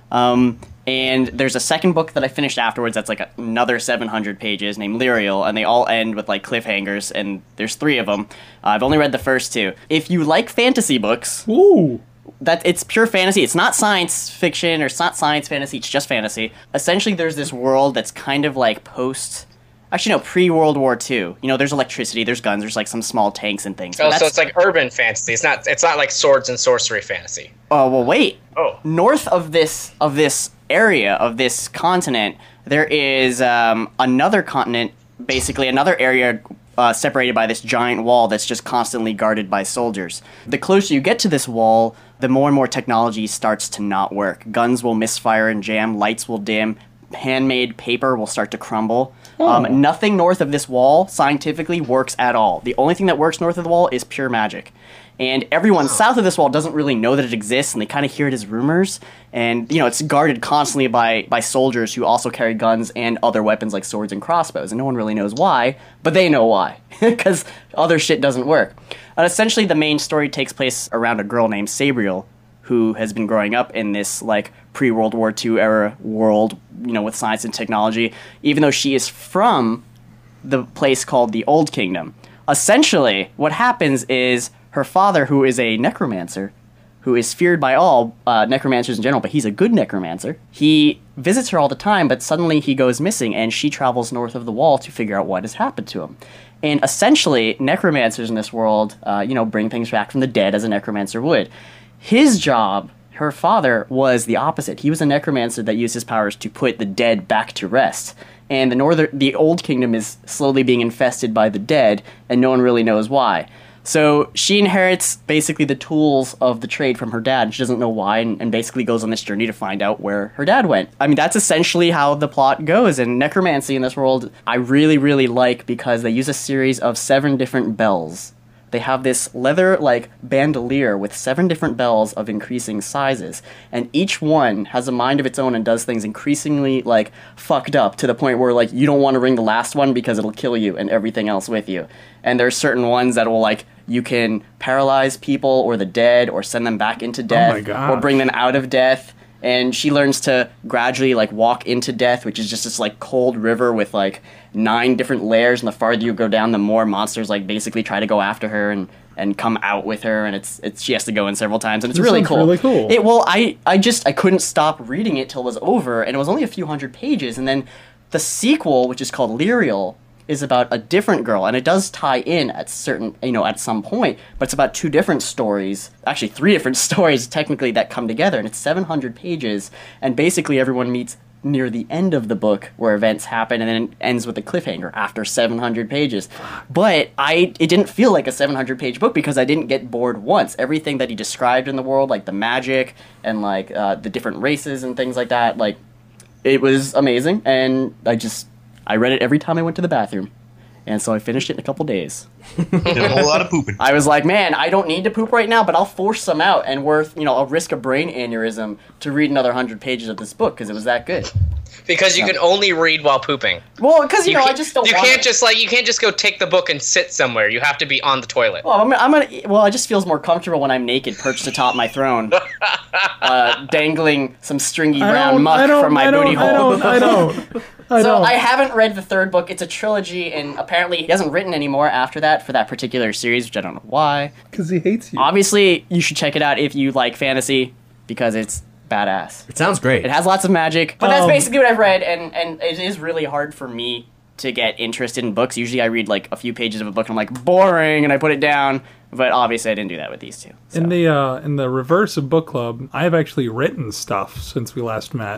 Um, and there's a second book that I finished afterwards that's like another seven hundred pages named Lyriel, and they all end with like cliffhangers, and there's three of them. Uh, I've only read the first two. If you like fantasy books, Ooh. that it's pure fantasy. It's not science fiction or it's not science fantasy. It's just fantasy. Essentially, there's this world that's kind of like post... Actually, no, pre-World War Two. You know, there's electricity, there's guns, there's like some small tanks and things. Oh, But so that's- it's like urban fantasy. It's not. It's not like swords and sorcery fantasy. Oh, well, wait. Oh. North of this of this area, of this continent, there is um, another continent, basically another area uh, separated by this giant wall that's just constantly guarded by soldiers. The closer you get to this wall, the more and more technology starts to not work. Guns will misfire and jam, lights will dim, handmade paper will start to crumble. Um, nothing north of this wall scientifically works at all. The only thing that works north of the wall is pure magic. And everyone south of this wall doesn't really know that it exists, and they kind of hear it as rumors. And, you know, it's guarded constantly by, by soldiers who also carry guns and other weapons like swords and crossbows. And no one really knows why, but they know why. Because other shit doesn't work. And essentially, the main story takes place around a girl named Sabriel, who has been growing up in this, like, pre-World War Two era world, you know, with science and technology, even though she is from the place called the Old Kingdom. Essentially, what happens is her father, who is a necromancer, who is feared by all uh, necromancers in general, but he's a good necromancer, he visits her all the time, but suddenly he goes missing, and she travels north of the wall to figure out what has happened to him. And essentially, necromancers in this world, uh, you know, bring things back from the dead as a necromancer would. His job, her father, was the opposite. He was a necromancer that used his powers to put the dead back to rest. And the northern, the Old Kingdom is slowly being infested by the dead, and no one really knows why. So she inherits basically the tools of the trade from her dad. She doesn't know why, and, and basically goes on this journey to find out where her dad went. I mean, that's essentially how the plot goes. And necromancy in this world, I really, really like because they use a series of seven different bells. They have this leather, like, bandolier with seven different bells of increasing sizes, and each one has a mind of its own and does things increasingly, like, fucked up to the point where, like, you don't want to ring the last one because it'll kill you and everything else with you. And there's certain ones that will, like, you can paralyze people or the dead or send them back into death my gosh. or bring them out of death. And she learns to gradually, like, walk into death, which is just this, like, cold river with, like, nine different layers, and the farther you go down, the more monsters, like, basically try to go after her and, and come out with her, and it's it's she has to go in several times, and it's This really sounds cool. really cool. It, well, I, I just, I couldn't stop reading it till it was over, and it was only a few hundred pages, and then the sequel, which is called Lyriel, is about a different girl, and it does tie in at certain, you know, at some point, but it's about two different stories, actually three different stories technically that come together, and it's seven hundred pages, and basically everyone meets near the end of the book where events happen, and then it ends with a cliffhanger after seven hundred pages. But I, it didn't feel like a seven hundred page book because I didn't get bored once. Everything that he described in the world, like the magic and like uh, the different races and things like that, like it was amazing, and I just I read it every time I went to the bathroom. And so I finished it in a couple days. Did a whole lot of pooping. I was like, man, I don't need to poop right now, but I'll force some out, and worth, you know, I'll risk a brain aneurysm to read another hundred pages of this book because it was that good. Because you can only read while pooping. Well, because you, know, I can't- just don't. You want can't it. just like you can't just go take the book and sit somewhere. You have to be on the toilet. Well, I'm, I'm gonna. Well, it just feels more comfortable when I'm naked, perched atop my throne, uh, dangling some stringy I brown don't- muck I don't- from my I don't- booty I hole. don't. I don't. I So don't. I haven't read the third book. It's a trilogy, and apparently he hasn't written any more after that for that particular series, which I don't know why. Because he hates you. Obviously, you should check it out if you like fantasy, because it's badass. It sounds great. It has lots of magic, but that's Um, basically what I've read, and, and it is really hard for me to get interested in books. Usually I read like a few pages of a book and I'm like, boring, and I put it down, but obviously I didn't do that with these two. So. In the uh, in the reverse of book club, I have actually written stuff since we last met.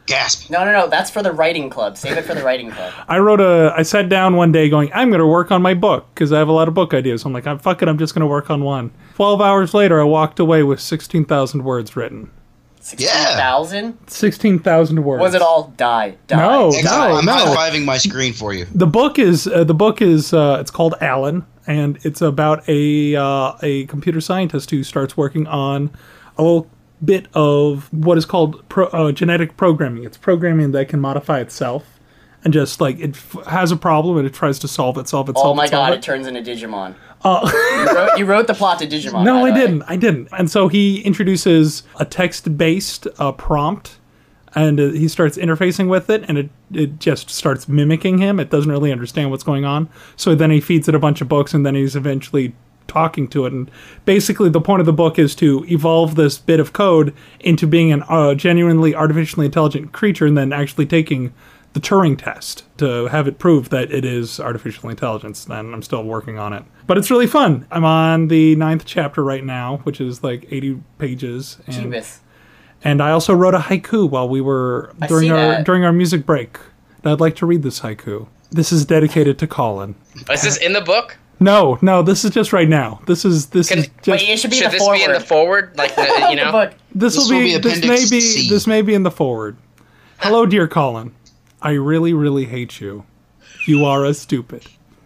Gasp. No, no, no. That's for the writing club. Save it for the writing club. I wrote a. I sat down one day going, I'm going to work on my book because I have a lot of book ideas. I'm like, I'm fuck it. I'm just going to work on one. Twelve hours later, I walked away with sixteen thousand words written. Sixteen thousand. Sixteen thousand words. Was it all die? Die. No, Excellent. no, I'm no. high-fiving my screen for you. The book is uh, the book is uh, it's called Alan, and it's about a uh, a computer scientist who starts working on a little bit of what is called pro, uh, genetic programming. It's programming that can modify itself, and just like it f- has a problem and it tries to solve it, solve it, solve Oh it. my solve god! it. It turns into Digimon. Uh, you, wrote, you wrote the plot to Digimon. no, by I the way. didn't. I didn't. And so he introduces a text-based uh, prompt, and uh, he starts interfacing with it, and it it just starts mimicking him. It doesn't really understand what's going on. So then he feeds it a bunch of books, and then he's eventually talking to it. And basically, the point of the book is to evolve this bit of code into being an uh, genuinely artificially intelligent creature, and then actually taking the Turing test to have it prove that it is artificial intelligence. And I'm still working on it. But it's really fun. I'm on the ninth chapter right now, which is like eighty pages. And, Jeebus. and I also wrote a haiku while we were I during see our that. during our music break. And I'd like to read this haiku. This is dedicated to Colin. Is this in the book? No, no, this is just right now. This is this Can, is just Wait, it should be should the this forward. be in the forward? Like the, you The know? book. this will This will be, be this may Appendix be C. this may be in the forward. Hello, dear Colin. I really, really hate you. You are a stupid.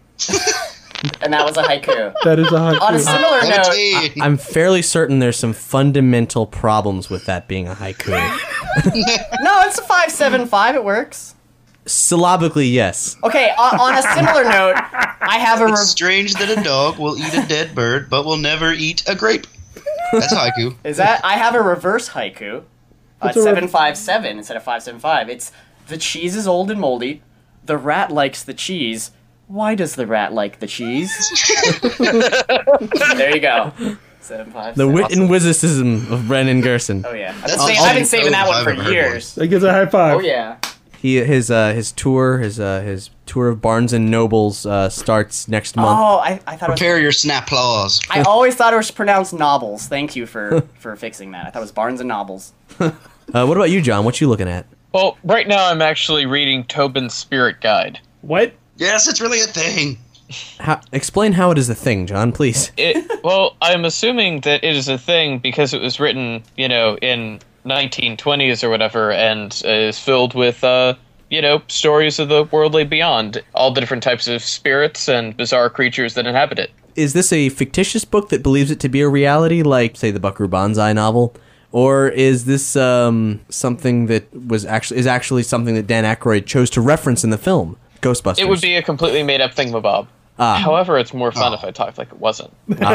And that was a haiku. That is a haiku. On a similar note, seventeen. I'm fairly certain there's some fundamental problems with that being a haiku. no, it's a five seven five. It works. Syllabically, yes. Okay, on, on a similar note, I have a. It's Re- strange that a dog will eat a dead bird, but will never eat a grape. That's haiku. is that I have a reverse haiku? Uh, What's a rev- seven five seven instead of five seven five. It's the cheese is old and moldy. The rat likes the cheese. Why does the rat like the cheese? There you go. Seven five. The seven. wit and wizardicism of Brennan Gerson. Oh yeah, I've been, That's sa- all I've been the saving that code one for I've ever heard years. That gets a high five. Oh yeah. He his uh his tour his uh his tour of Barnes and Nobles uh starts next month. Oh, I, I thought it was. Prepare your snap claws. I always thought it was pronounced novels. Thank you for for fixing that. I thought it was Barnes and Nobles. Uh, what about you, John? What you looking at? Well, right now I'm actually reading Tobin's Spirit Guide. What? Yes, it's really a thing. How, explain how it is a thing, John, please. It, well, I'm assuming that it is a thing because it was written, you know, in nineteen twenties or whatever, and is filled with, uh, you know, stories of the worldly beyond, all the different types of spirits and bizarre creatures that inhabit it. Is this a fictitious book that believes it to be a reality, like, say, the Buckaroo Banzai novel? Or is this um, something that was actually is actually something that Dan Aykroyd chose to reference in the film, Ghostbusters? It would be a completely made-up thingamabob. Ah. However, it's more fun if I talked like it wasn't.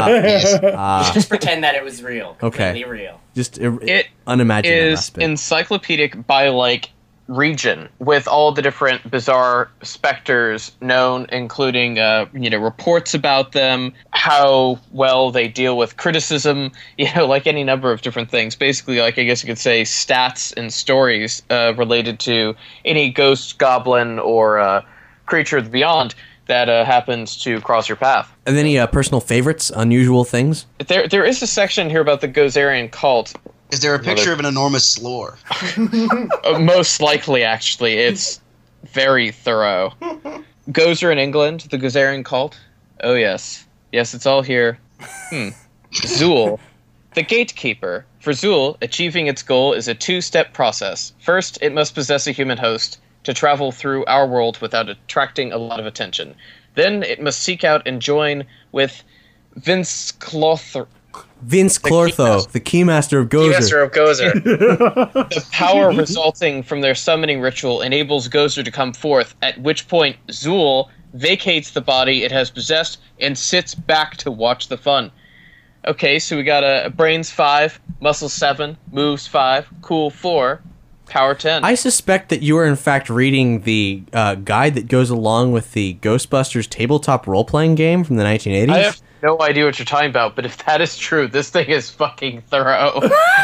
Yes. Just pretend that it was real. Okay. Completely real. just ir- It unimaginable. is aspect. encyclopedic by like region with all the different bizarre specters known, including uh, you know reports about them, how well they deal with criticism, you know, like any number of different things. Basically, like I guess you could say stats and stories uh, related to any ghost, goblin, or uh, creature of the beyond that uh, happens to cross your path. Are there any uh, personal favorites, unusual things? There, there is a section here about the Gozerian cult. Is there a picture of an enormous slore? Uh, most likely, actually, it's very thorough. Gozer in England, the Gozerian cult. Oh yes, yes, it's all here. Hmm. Zool, the gatekeeper. For Zool, achieving its goal is a two-step process. First, it must possess a human host to travel through our world without attracting a lot of attention. Then it must seek out and join with Vince Clother. Vince Clortho, the keymaster of Gozer. Master of Gozer. The power resulting from their summoning ritual enables Gozer to come forth, at which point Zool vacates the body it has possessed and sits back to watch the fun. Okay, so we got a, a brains five, muscle seven, moves five, cool four, power ten. I suspect that you are in fact reading the uh, guide that goes along with the Ghostbusters tabletop role-playing game from the nineteen eighties. I have no idea what you're talking about, but if that is true, this thing is fucking thorough.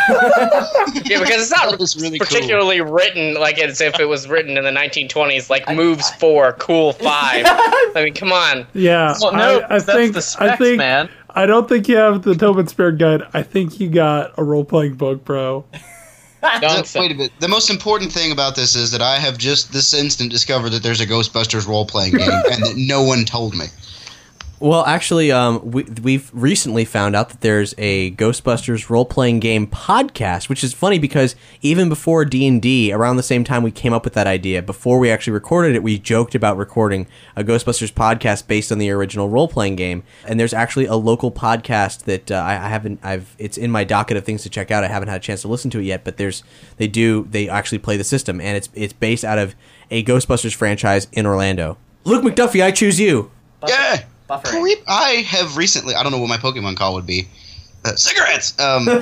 Yeah, because it's not That was really cool. particularly written like as if it was written in the nineteen twenties, like moves four, cool five. I mean, come on. Yeah, Well, no, I, I that's think the specs, I think man. I don't think you have the Tobin Spirit Guide. I think you got a role playing book, bro. Nonsense. Wait a bit. The most important thing about this is that I have just this instant discovered that there's a Ghostbusters role-playing game and that no one told me. Well, actually, um, we, we've recently found out that there's a Ghostbusters role-playing game podcast, which is funny because even before D and D, around the same time we came up with that idea, before we actually recorded it, we joked about recording a Ghostbusters podcast based on the original role-playing game. And there's actually a local podcast that uh, I, I haven't, I've, it's in my docket of things to check out. I haven't had a chance to listen to it yet, but there's, they do, they actually play the system, and it's it's based out of a Ghostbusters franchise in Orlando. Luke McDuffie, I choose you. Yeah. Buffering. Creep. I have recently, I don't know what my Pokemon call would be. Uh, cigarettes! Um, um,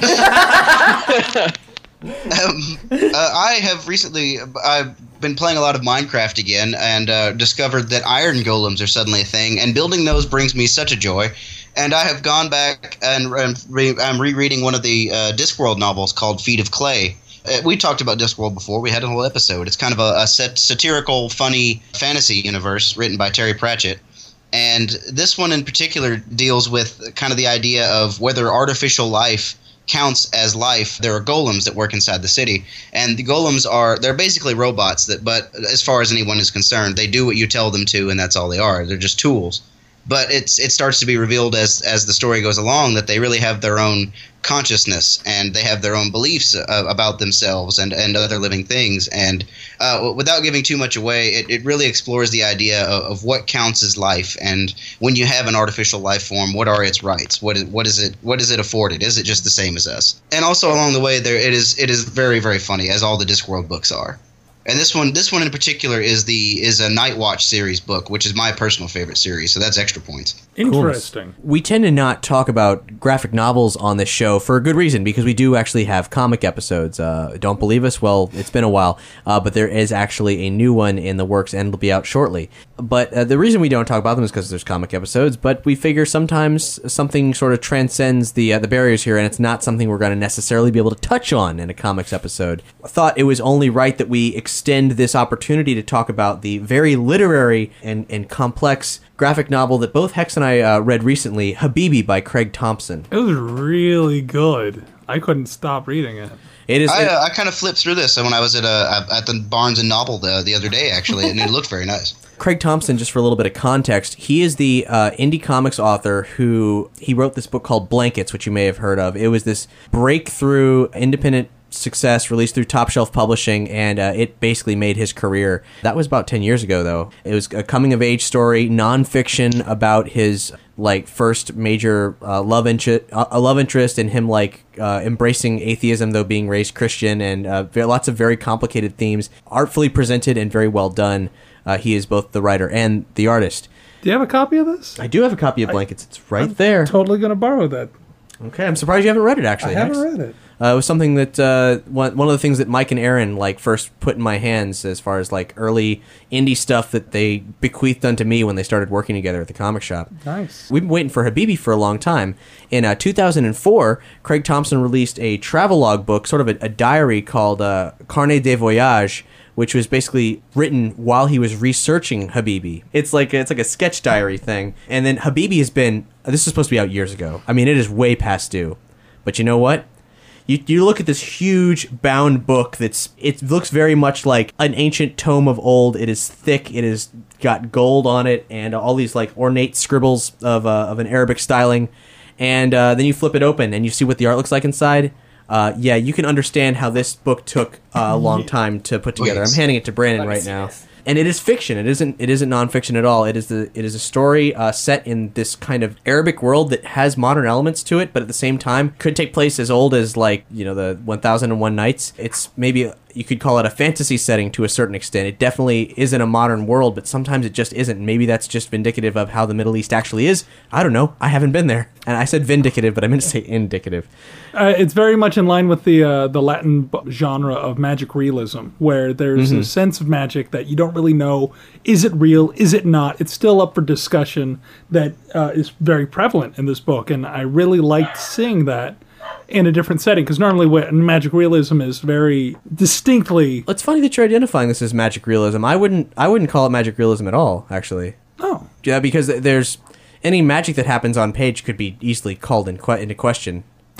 uh, I have recently, I've been playing a lot of Minecraft again and uh, discovered that iron golems are suddenly a thing, and building those brings me such a joy. And I have gone back and um, re- I'm rereading one of the uh, Discworld novels called Feet of Clay. Uh, we talked about Discworld before. We had a whole episode. It's kind of a, a sat- satirical, funny fantasy universe written by Terry Pratchett. And this one in particular deals with kind of the idea of whether artificial life counts as life. There are golems that work inside the city, and the golems are, they're basically robots that, but as far as anyone is concerned, they do what you tell them to, and that's all they are. They're just tools. But it's it starts to be revealed as as the story goes along that they really have their own consciousness, and they have their own beliefs uh, about themselves and, and other living things. And uh, without giving too much away, it, it really explores the idea of, of what counts as life. And when you have an artificial life form, what are its rights? What is what is it? What is it afforded? Is it just the same as us? And also along the way, there it is it is very very funny, as all the Discworld books are. And this one, this one in particular, is the is a Night Watch series book, which is my personal favorite series. So that's extra points. Interesting. We tend to not talk about graphic novels on this show for a good reason, because we do actually have comic episodes. Uh, don't believe us? Well, it's been a while, uh, but there is actually a new one in the works, and it'll be out shortly. But uh, the reason we don't talk about them is because there's comic episodes, but we figure sometimes something sort of transcends the uh, the barriers here, and it's not something we're going to necessarily be able to touch on in a comics episode. I thought it was only right that we extend this opportunity to talk about the very literary and, and complex graphic novel that both Hex and I uh, read recently, Habibi by Craig Thompson. It was really good. I couldn't stop reading it. It is. I, it- uh, I kind of flipped through this when I was at uh, at the Barnes and Noble the, the other day, actually, and it looked very nice. Craig Thompson, just for a little bit of context, he is the uh, indie comics author who he wrote this book called Blankets, which you may have heard of. It was this breakthrough independent success released through Top Shelf Publishing, and uh, it basically made his career. That was about ten years ago, though. It was a coming-of-age story, nonfiction about his like first major uh, love interest, uh, a love interest, and him like uh, embracing atheism, though being raised Christian, and uh, very, lots of very complicated themes, artfully presented and very well done. Uh, he is both the writer and the artist. Do you have a copy of this? I do have a copy of Blankets. It's right I'm there. Totally going to borrow that. Okay, I'm surprised you haven't read it, actually. I haven't Hex. read it. Uh, it was something that uh, one one of the things that Mike and Aaron like first put in my hands as far as like early indie stuff that they bequeathed unto me when they started working together at the comic shop. Nice. We've been waiting for Habibi for a long time. In uh, two thousand four, Craig Thompson released a travelogue book, sort of a, a diary called uh, Carnet de Voyage, which was basically written while he was researching Habibi. It's like it's like a sketch diary thing. And then Habibi has been, this is supposed to be out years ago. I mean, it is way past due. But you know what? You you look at this huge bound book that's, it looks very much like an ancient tome of old. It is thick. It has got gold on it and all these like ornate scribbles of uh, of an Arabic styling. And uh, then you flip it open and you see what the art looks like inside. Uh, yeah, you can understand how this book took uh, a long time to put together. I'm handing it to Brandon Let me right see now. this. And it is fiction. It isn't. It isn't nonfiction at all. It is the. It is a story uh, set in this kind of Arabic world that has modern elements to it, but at the same time could take place as old as like you know the one thousand and one Nights. It's maybe you could call it a fantasy setting to a certain extent. It definitely is in a modern world, but sometimes it just isn't. Maybe that's just vindicative of how the Middle East actually is. I don't know. I haven't been there, and I said vindicative, but I meant to say indicative. Uh, it's very much in line with the uh, the Latin b- genre of magic realism, where there's Mm-hmm. a sense of magic that you don't really know, is it real, is it not? It's still up for discussion that uh, is very prevalent in this book, and I really liked seeing that in a different setting, because normally what magic realism is very distinctly... It's funny that you're identifying this as magic realism. I wouldn't. I wouldn't call it magic realism at all, actually. Oh, Yeah, because there's any magic that happens on page could be easily called in que- into question.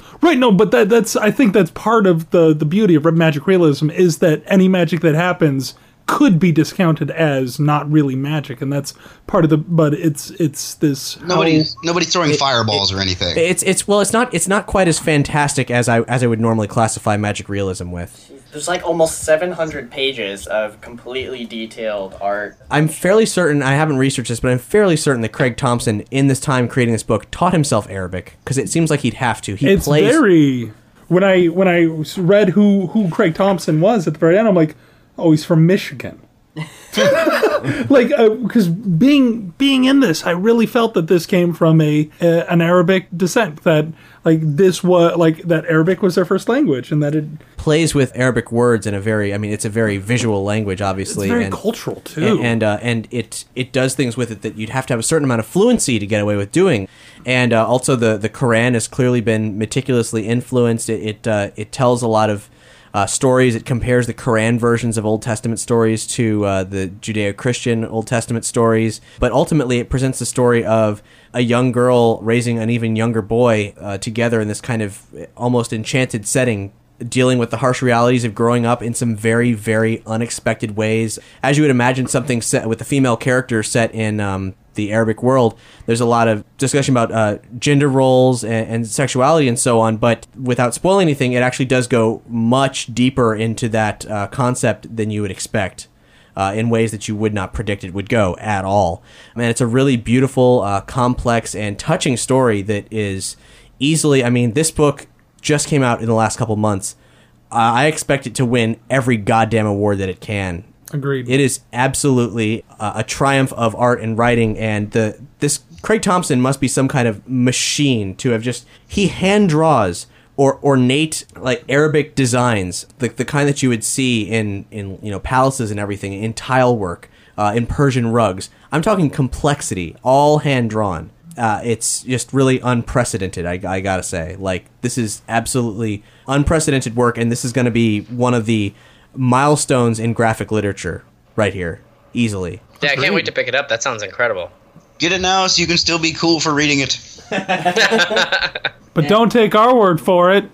Right, no, but that, that's I think that's part of the, the beauty of magic realism is that any magic that happens could be discounted as not really magic, and that's part of the. But it's it's this Nobody's how, nobody's throwing fireballs or anything. It's it's well, it's not it's not quite as fantastic as I as I would normally classify magic realism with. There's like almost seven hundred pages of completely detailed art. I'm fairly certain, I haven't researched this, but I'm fairly certain that Craig Thompson, in this time creating this book, taught himself Arabic, because it seems like he'd have to. He it's plays... very. When I when I read who who Craig Thompson was at the very end, I'm like, oh, he's from Michigan. Like, because uh, being being in this, I really felt that this came from a, a an Arabic descent. That like this was like that Arabic was their first language, and that it plays with Arabic words in a very. I mean, it's a very visual language, obviously. It's very and, cultural too, and and, uh, and it it does things with it that you'd have to have a certain amount of fluency to get away with doing. And uh, also, the the Quran has clearly been meticulously influenced. It it, uh, it tells a lot of. Uh, stories. It compares the Quran versions of Old Testament stories to uh, the Judeo-Christian Old Testament stories, but ultimately it presents the story of a young girl raising an even younger boy uh, together in this kind of almost enchanted setting, dealing with the harsh realities of growing up in some very, very unexpected ways. As you would imagine, something set with a female character set in um, the Arabic world, there's a lot of discussion about uh, gender roles and, and sexuality and so on, but without spoiling anything, it actually does go much deeper into that uh, concept than you would expect. Uh, in ways that you would not predict it would go at all. I mean, it's a really beautiful, uh, complex, and touching story that is easily... I mean, this book just came out in the last couple months. Uh, I expect it to win every goddamn award that it can. Agreed. It is absolutely uh, a triumph of art and writing, and the this Craig Thompson must be some kind of machine to have just... He hand draws... or ornate like Arabic designs, the the kind that you would see in, in you know palaces and everything, in tile work, uh, in Persian rugs. I'm talking complexity, all hand drawn. Uh, it's just really unprecedented. I, I gotta say, like this is absolutely unprecedented work, and this is going to be one of the milestones in graphic literature right here, easily. Yeah, I can't wait to pick it up. That sounds incredible. Get it now so you can still be cool for reading it. But don't take our word for it.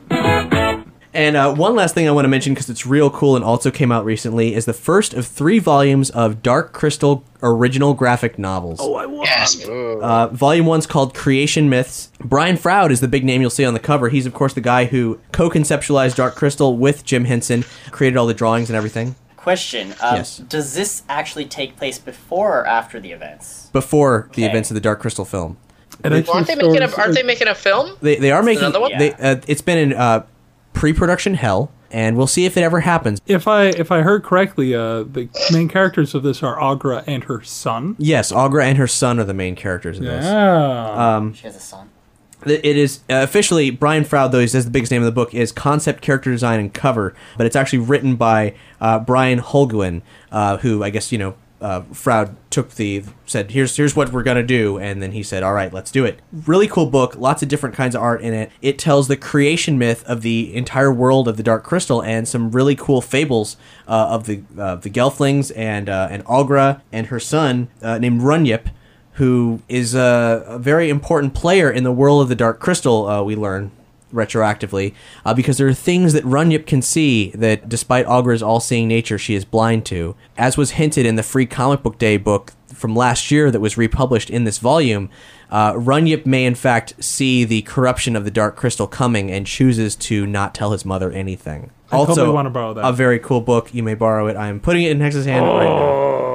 And uh, one last thing I want to mention, because it's real cool and also came out recently, is the first of three volumes of Dark Crystal original graphic novels. Oh, I want. Yes. Uh, volume one's called Creation Myths. Brian Froud is the big name you'll see on the cover. He's, of course, the guy who co-conceptualized Dark Crystal with Jim Henson, created all the drawings and everything. Question, um, Yes. does this actually take place before or after the events? Before the Okay. events of the Dark Crystal film. It actually Aren't they making a stars- Aren't they making a film? They they are making... Another one? They, uh, it's been in uh, pre-production hell, and we'll see if it ever happens. If I if I heard correctly, uh, the main characters of this are Agra and her son. Yes, Agra and her son are the main characters in this. Yeah. She has a son. It is uh, officially, Brian Froud, though he says the biggest name of the book is Concept, Character Design, and Cover, but it's actually written by uh, Brian Holguin, uh, who I guess, you know, uh, Froud took the, said, here's here's what we're going to do, and then he said, all right, let's do it. Really cool book, lots of different kinds of art in it. It tells the creation myth of the entire world of the Dark Crystal and some really cool fables uh, of the uh, the Gelflings and, uh, and Agra and her son uh, named Runyip, who is a, a very important player in the world of the Dark Crystal, uh, we learn retroactively, uh, because there are things that Runyip can see that, despite Agra's all-seeing nature, she is blind to. As was hinted in the Free Comic Book Day book from last year that was republished in this volume, uh, Runyip may in fact see the corruption of the Dark Crystal coming and chooses to not tell his mother anything. I also, totally want to borrow that. a very cool book. You may borrow it. I am putting it in Hex's hand right now.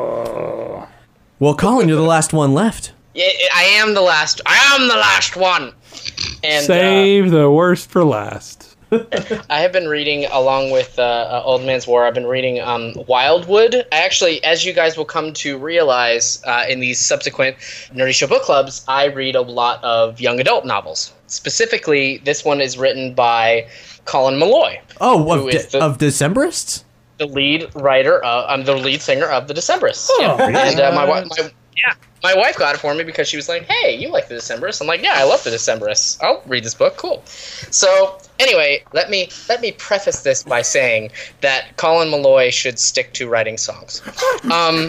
Well, Colin, you're the last one left. Yeah, I am the last. I am the last one. And uh, Save the worst for last. I have been reading, along with uh, uh, Old Man's War, I've been reading um, Wildwood. I actually, as you guys will come to realize uh, in these subsequent Nerdy Show book clubs, I read a lot of young adult novels. Specifically, this one is written by Colin Malloy. Oh, Who of, is de- the- of Decemberists? The lead writer, uh, I'm the lead singer of the Decemberists. Oh, yeah. And uh, my, wi- my Yeah, my wife got it for me because she was like, "Hey, you like the Decemberists?" I'm like, "Yeah, I love the Decemberists. I'll read this book. Cool." So anyway, let me let me preface this by saying that Colin Malloy should stick to writing songs. Um,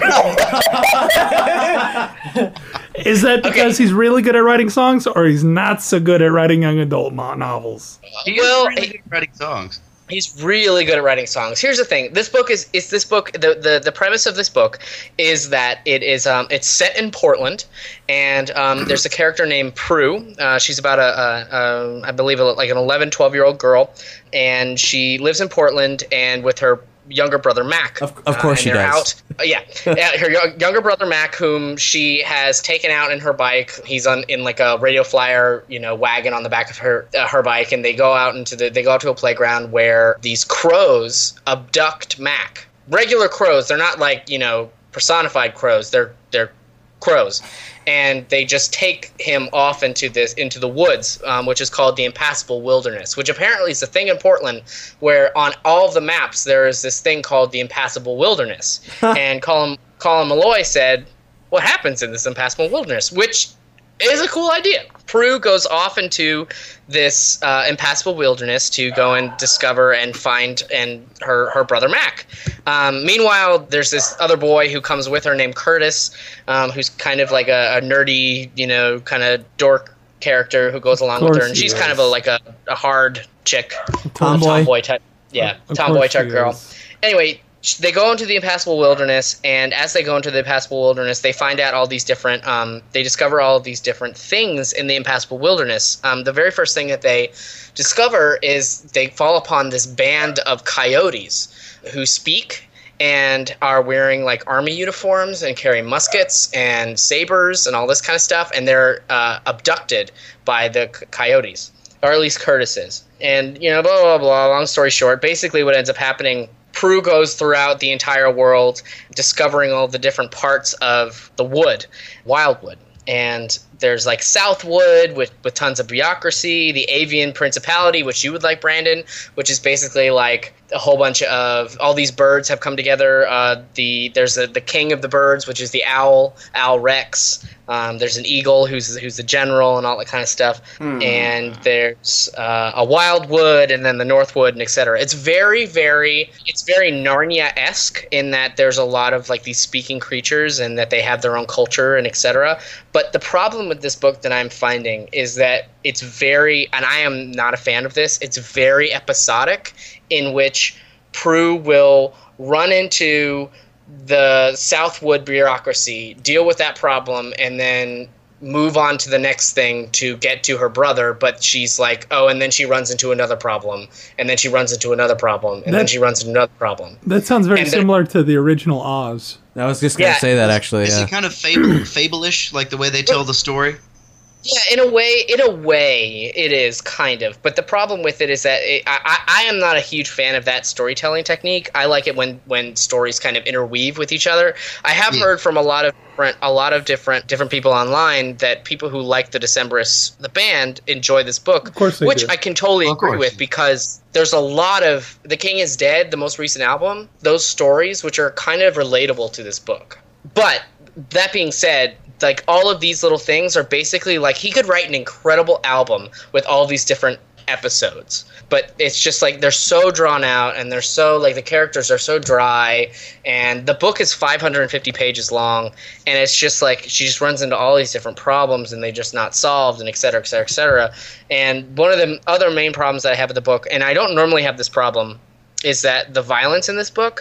Is that because Okay. he's really good at writing songs, or he's not so good at writing young adult mo- novels? He well, is really good at writing songs. He's really good at writing songs. Here's the thing: this book is is this book. The, the, the premise of this book is that it is um it's set in Portland, and um there's a character named Prue. Uh, she's about a, a, a I believe a, like an eleven, twelve year old girl, and she lives in Portland and with her younger brother Mac. Of- of course uh, she and they're does. Out, uh, yeah, yeah, her yo- younger brother Mac, whom she has taken out in her bike. He's on in like a radio flyer, you know, wagon on the back of her uh, her bike, and they go out into the they go out to a playground where these crows abduct Mac. Regular crows, they're not like, you know, personified crows. They're they're crows, and they just take him off into this into the woods, um, which is called the Impassable Wilderness, which apparently is a thing in Portland where on all of the maps there is this thing called the Impassable Wilderness. And Colin Colin Malloy said, "What happens in this Impassable Wilderness?" Which is a cool idea. Prue goes off into this uh, impassable wilderness to go and discover and find and her, her brother Mac. Um, meanwhile, there's this other boy who comes with her named Curtis, um, who's kind of like a, a nerdy, you know, kind of dork character who goes along with her, course and he she's is. kind of a like a, a hard chick, Tomboy. tomboy type, yeah, Of tomboy course type she girl. is. Anyway, they go into the impassable wilderness, and as they go into the impassable wilderness, they find out all these different um, they discover all of these different things in the impassable wilderness. Um, the very first thing that they discover is they fall upon this band of coyotes who speak and are wearing like army uniforms and carry muskets and sabers and all this kind of stuff, and they're uh, abducted by the c- coyotes, or at least Curtis is. And, you know, blah, blah, blah, long story short, basically what ends up happening, Prue goes throughout the entire world discovering all the different parts of the wood, Wildwood. And there's like Southwood with, with tons of bureaucracy, the Avian Principality, which you would like, Brandon, which is basically like a whole bunch of all these birds have come together. Uh, the there's a, the king of the birds, which is the owl, Owl Rex. Um, there's an eagle who's who's the general and all that kind of stuff. And there's uh, a Wildwood, and then the Northwood, and et cetera. It's very, very, it's very Narnia-esque in that there's a lot of like these speaking creatures, and that they have their own culture and et cetera. But the problem with this book that I'm finding is that it's very, and I am not a fan of this, it's very episodic, in which Prue will run into the Southwood bureaucracy, deal with that problem, and then move on to the next thing to get to her brother. But she's like, oh, and then she runs into another problem, and then she runs into another problem, and then That- she runs into another problem. That sounds very And the- similar to the original Oz. I was just gonna Yeah. say that actually. Is Yeah. it kind of fable, fable-ish, like the way they tell the story? Yeah, in a way, in a way, it is kind of. But the problem with it is that it, I, I, I am not a huge fan of that storytelling technique. I like it when, when stories kind of interweave with each other. I have Yeah. heard from a lot of different, a lot of different different people online that people who like the Decemberists, the band, enjoy this book, Of course they which do. I can totally Well, of agree course. with, because there's a lot of The King is Dead, the most recent album, those stories which are kind of relatable to this book. But that being said, like all of these little things are basically like he could write an incredible album with all these different episodes, but it's just like they're so drawn out, and they're so like the characters are so dry, and the book is five hundred fifty pages long, and it's just like she just runs into all these different problems, and they're just not solved, and et cetera, et cetera, et cetera. And one of the other main problems that I have with the book, and I don't normally have this problem, is that the violence in this book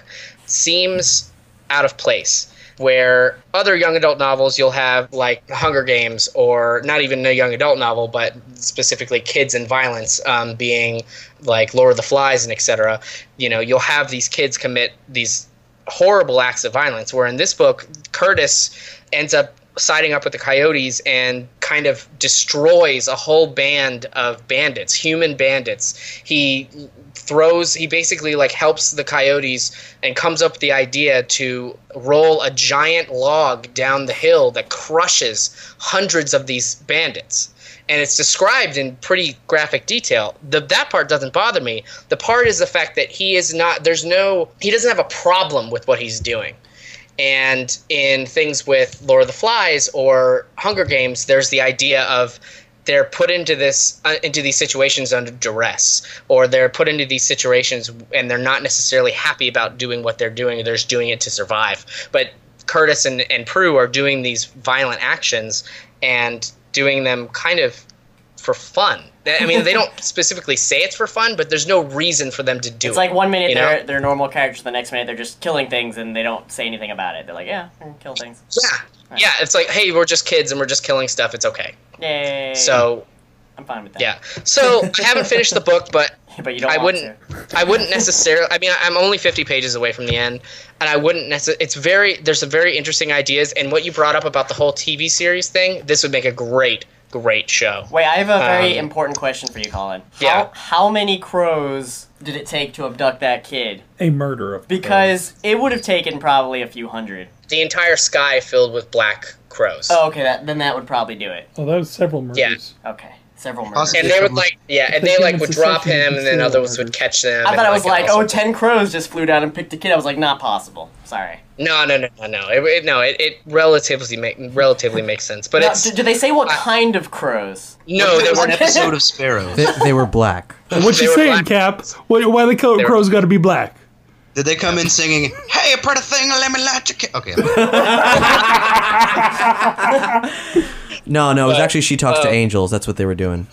seems out of place. Where other young adult novels, you'll have like Hunger Games, or not even a young adult novel, but specifically kids and violence, um, being like Lord of the Flies and et cetera. You know, you'll have these kids commit these horrible acts of violence. Where in this book, Curtis ends up siding up with the coyotes and kind of destroys a whole band of bandits, human bandits. He throws, he basically like helps the coyotes and comes up with the idea to roll a giant log down the hill that crushes hundreds of these bandits. And it's described in pretty graphic detail. The, that part doesn't bother me. The part is the fact that he is not, there's no, he doesn't have a problem with what he's doing. And in things with Lord of the Flies or Hunger Games, there's the idea of they're put into this uh, into these situations under duress, or they're put into these situations and they're not necessarily happy about doing what they're doing. They're just doing it to survive. But Curtis and, and Prue are doing these violent actions and doing them kind of for fun. I mean, they don't specifically say it's for fun, but there's no reason for them to do it. It's like one minute you they're know? they're normal characters, the next minute they're just killing things, and they don't say anything about it. They're like, yeah, we're gonna kill things. Yeah, yeah. It's like, hey, we're just kids and we're just killing stuff. It's okay. Yay. So, I'm fine with that. yeah. So I haven't finished the book, but But you don't I want wouldn't. to. I wouldn't necessarily. I mean, I'm only fifty pages away from the end, and I wouldn't necessarily. It's very. There's some very interesting ideas, and what you brought up about the whole T V series thing. This would make a great, great show. Wait, I have a very Um, important question for you, Colin. How, Yeah. How many crows did it take to abduct that kid? A murder of Because it would have taken probably a few hundred. The entire sky filled with black crows. Oh, okay, that, then that would probably do it. Well, that was several murders. Yeah. Okay, several murders. Possibly. And they would like, yeah, and The they like human would drop society him, and then concealed others would murders. catch them. I and, thought it was like, all oh, sorts- ten crows just flew down and picked a kid. I was like, not possible. Sorry. No, no, no, no, no. It, it, no, it, it relatively make, relatively makes sense, but Now, it's do, do they say what kind of crows? no. It They was an were episode of Sparrow. They, they were black. What They you were saying, black. Cap? What, why the co- They were- crows got to be black? Did they come in singing, "Hey, a pretty thing, let me light your ca-" Okay. No, no, it was But, actually She Talks to uh, Angels. That's what they were doing.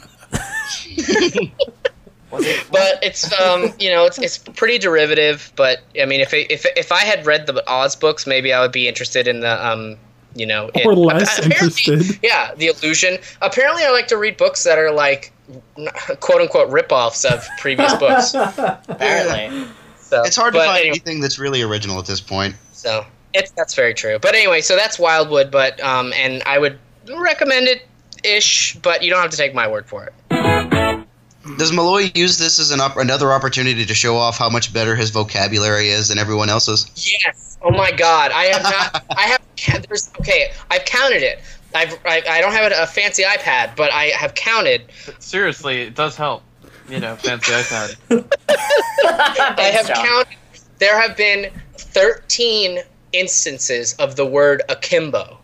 But it's um you know it's it's pretty derivative. But I mean, if it, if if I had read the Oz books, maybe I would be interested in the um you know it, Or less apparently- interested. Yeah, the illusion. Apparently, I like to read books that are like quote unquote ripoffs of previous books. Apparently. So, It's hard to but find anyway, anything that's really original at this point. So it's that's very true. But anyway, so that's Wildwood. But um and I would recommend it ish, but you don't have to take my word for it. Does Malloy use this as an op- another opportunity to show off how much better his vocabulary is than everyone else's? Yes. Oh my God. I have not. I have. There's okay. I've counted it. I've. I, I don't have a fancy iPad, but I have counted. Seriously, it does help. You know, fancy iPad. I have John. counted. There have been thirteen instances of the word akimbo.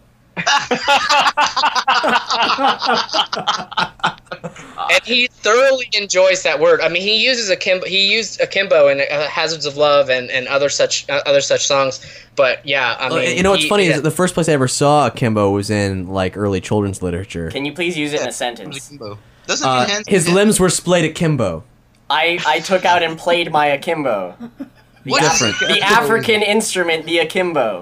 And he thoroughly enjoys that word. I mean, he uses akimbo. He used akimbo in uh, "Hazards of Love" and, and other such uh, other such songs. But yeah, I Well, mean, you know what's he- funny yeah. is that the first place I ever saw Akimbo was in like early children's literature. Can you please use it in a sentence? Doesn't Uh, he hands- his limbs were splayed akimbo. I, I took out and played my akimbo. The, What? Different. the African instrument, the akimbo.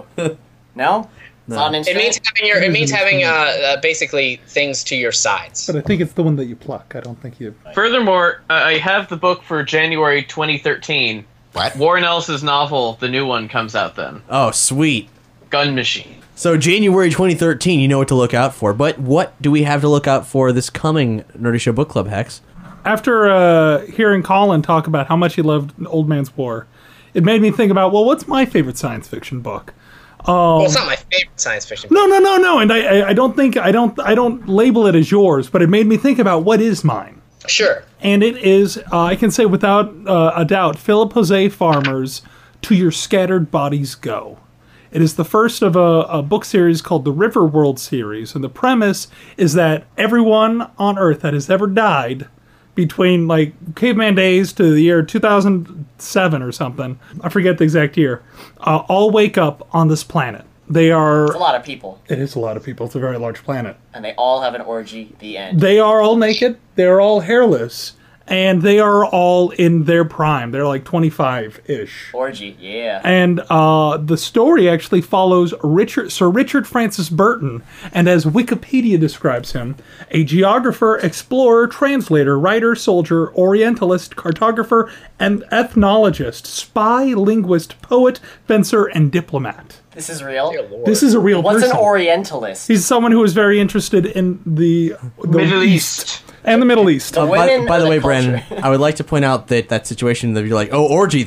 No? It's not an It instrument? means having your. It means having uh, uh, basically things to your sides. But I think it's the one that you pluck. I don't think you. Furthermore, uh, I have the book for January twenty thirteen. What? Warren Ellis's novel, the new one, comes out then. Oh, sweet. Gun Machine. So January twenty thirteen, you know what to look out for. But what do we have to look out for this coming Nerdy Show Book Club, Hex? After uh, hearing Colin talk about how much he loved Old Man's War, it made me think about, well, what's my favorite science fiction book? Well, it's not my favorite science fiction. No, no, no, no, and I, I, I don't think I don't, I don't label it as yours, but it made me think about what is mine, Sure. and it is, uh, I can say without uh, a doubt, Philip Jose Farmer's "To Your Scattered Bodies Go." It is the first of a, a book series called the River World series, and the premise is that everyone on Earth that has ever died between like caveman days to the year two thousand seven or something, I forget the exact year, uh, all wake up on this planet. They are. It's a lot of people, It is a lot of people. It's a very large planet. and they all have an orgy. The end. They are all naked. They are all hairless, and they are all in their prime. They're like twenty-five-ish. Orgy, yeah. And uh, the story actually follows Richard, Sir Richard Francis Burton, and as Wikipedia describes him, a geographer, explorer, translator, writer, soldier, orientalist, cartographer, and ethnologist, spy, linguist, poet, fencer, and diplomat. This is real. Dear Lord. This is a real What's person. an Orientalist? He's someone who is very interested in the, the Middle East. and the Middle East. The Uh, by, women by of the the way, culture. Brandon, I would like to point out that that situation that you're like, oh, orgy then.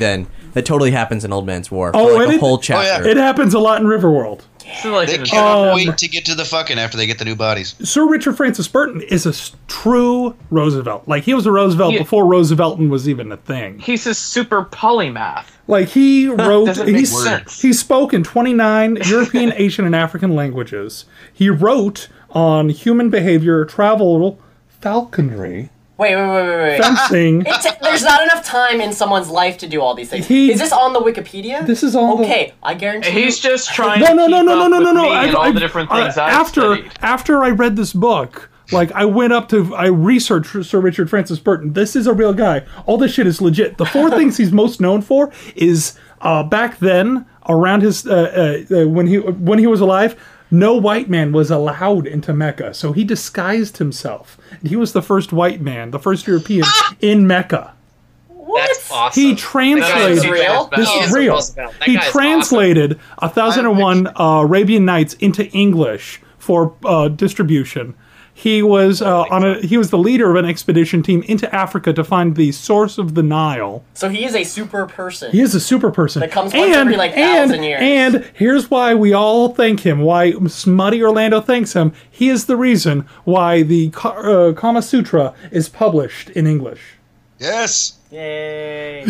that totally happens in Old Man's War. Oh, for like and a it- whole Oh, yeah. chapter. It happens a lot in Riverworld. So, like, They in- cannot Um, wait to get to the fucking after they get the new bodies. Sir Richard Francis Burton is a s- true Roosevelt. Like, he was a Roosevelt Yeah. before Roosevelton was even a thing. he's a super polymath. Like, he wrote, Doesn't make he's, sense. he spoke in twenty-nine European, Asian, and African languages. He wrote on human behavior, travel, falconry, Wait, wait, wait, wait, wait. fencing. It ta- there's not enough time in someone's life to do all these things. He- is this on the Wikipedia? This is on the- Okay, I guarantee He's you. just trying No, to no, keep no, no, no, up no, no, with no. me I- and all I- the different uh, things I've after studied. after I read this book, like I went up to I researched Sir Richard Francis Burton. This is a real guy. All this shit is legit. The four things he's most known for is uh, back then around his uh, uh, uh, when he when he was alive. No white man was allowed into Mecca, so he disguised himself. He was the first white man, the first European in Mecca. That's awesome. He That guy translated. is real? badass. This He is is a real. Roosevelt. That He guy is translated a thousand and one uh, Arabian Nights into English for uh, distribution. He was uh, on a. He was the leader of an expedition team into Africa to find the source of the Nile. So he is a super person. He is a super person. That comes once every, like, and, thousand years. And here's why we all thank him. Why Smutty Orlando thanks him. He is the reason why the Ka- uh, Kama Sutra is published in English. Yes. Yay.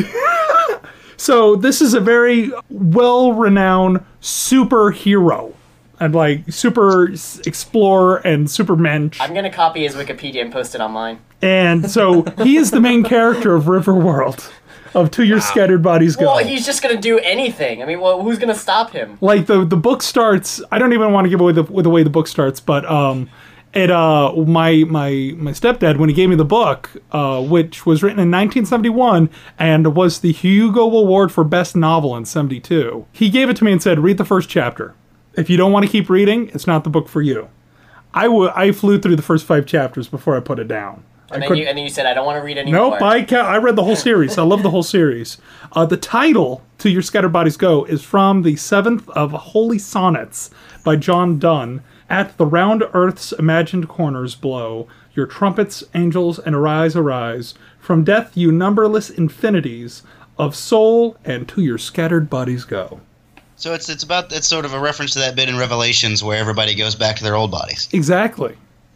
So this is a very well-renowned superhero and like super s- explorer and supermensch. I'm gonna copy his Wikipedia and post it on mine. And so he is the main character of Riverworld, of To Your Scattered Bodies Go. Well, he's just gonna do anything. I mean, well, who's gonna stop him? Like the the book starts. I don't even want to give away the with the way the book starts, but um, it uh my my my stepdad when he gave me the book, uh, which was written in nineteen seventy-one and was the Hugo Award for Best Novel in seventy-two. He gave it to me and said, "Read the first chapter. If you don't want to keep reading, it's not the book for you." I w- I flew through the first five chapters before I put it down. And I then, couldn't- you, and then you said, I don't want to read anymore. Nope, I, ca- I read the whole series. I love the whole series. Uh, the title, To Your Scattered Bodies Go, is from the seventh of Holy Sonnets by John Donne. At the round earth's imagined corners blow your trumpets, angels, and arise, arise. From death you numberless infinities of soul, and to your scattered bodies go. So it's it's about it's sort of a reference to that bit in Revelations where everybody goes back to their old bodies. Exactly.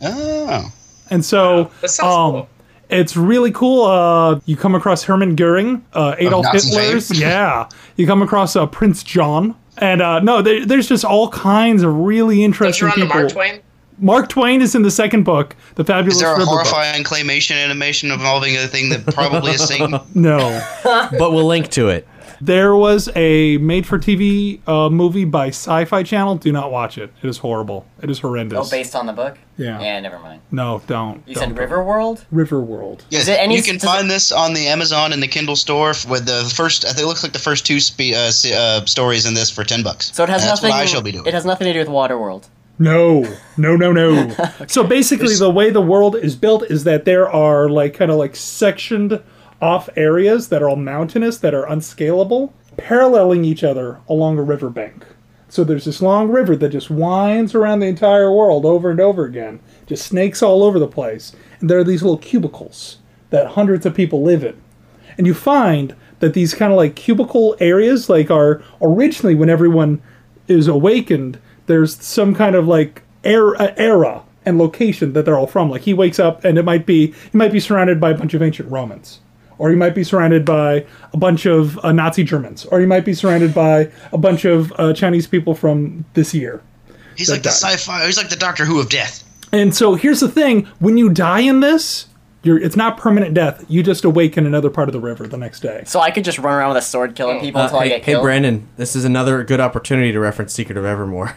Oh. And so, That sounds um, cool. it's really cool. Uh, you come across Hermann Goering, uh, Adolf Nazi Hitler's. fame. Yeah. You come across uh, Prince John. And uh, no, there, there's just all kinds of really Don't you interesting run to people. Mark Twain? Mark Twain is in the second book, The Fabulous Is there a River Book. horrifying claymation animation involving a thing that probably is Satan? No. But we'll link to it. There was a made-for-T V uh, movie by Sci-Fi Channel. Do not watch it. It is horrible. It is horrendous. Oh, based on the book? Yeah. Yeah, never mind. No, don't. You don't. said Riverworld? Riverworld. Yes, Is it any- you can does it- find this on the Amazon and the Kindle store f- with the first. I think it looks like the first two spe- uh, se- uh, stories in this for ten bucks. So it has And that's nothing. what I shall be doing. It has nothing to do with Waterworld. No, no, no, no. So basically, the way the world is built is that there are like kind of like sectioned off areas that are all mountainous, that are unscalable, paralleling each other along a riverbank. So there's this long river that just winds around the entire world over and over again, just snakes all over the place. And there are these little cubicles that hundreds of people live in. And you find that these kind of like cubicle areas like are originally when everyone is awakened, there's some kind of like era, era and location that they're all from. Like he wakes up and it might be he might be surrounded by a bunch of ancient Romans, or he might be surrounded by a bunch of uh, Nazi Germans, or he might be surrounded by a bunch of uh, Chinese people from this year. He's like the that- sci-fi. He's like the Doctor Who of death. And so here's the thing: when you die in this, you're it's not permanent death. You just awaken another part of the river the next day. So I could just run around with a sword killing people Uh, until I hey, get hey, killed? Brandon, this is another good opportunity to reference Secret of Evermore.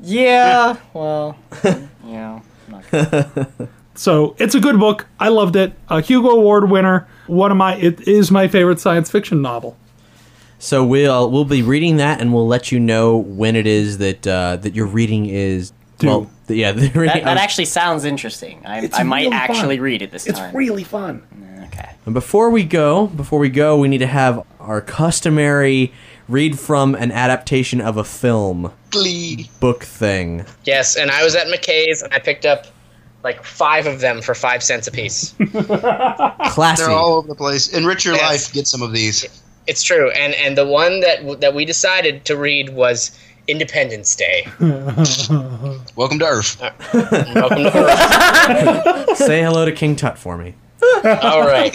Yeah, well, yeah. I'm not gonna- So it's a good book. I loved it. A Hugo Award winner. One of my it is my favorite science fiction novel. So we'll we'll be reading that, and we'll let you know when it is that uh, that your reading is. Due. Well, th- yeah, the reading, That, that actually sounds interesting. I, It's I might really actually fun. read it this It's time. really fun. Okay. And before we go, before we go, we need to have our customary read from an adaptation of a film Glee. book thing. Yes, and I was at McKay's and I picked up like five of them for five cents a piece. Classy. They're all over the place. Enrich your Yes. life. Get some of these. It's true, and and the one that that we decided to read was Independence Day. Welcome to Earth. Uh, welcome to Earth. Say hello to King Tut for me. All right.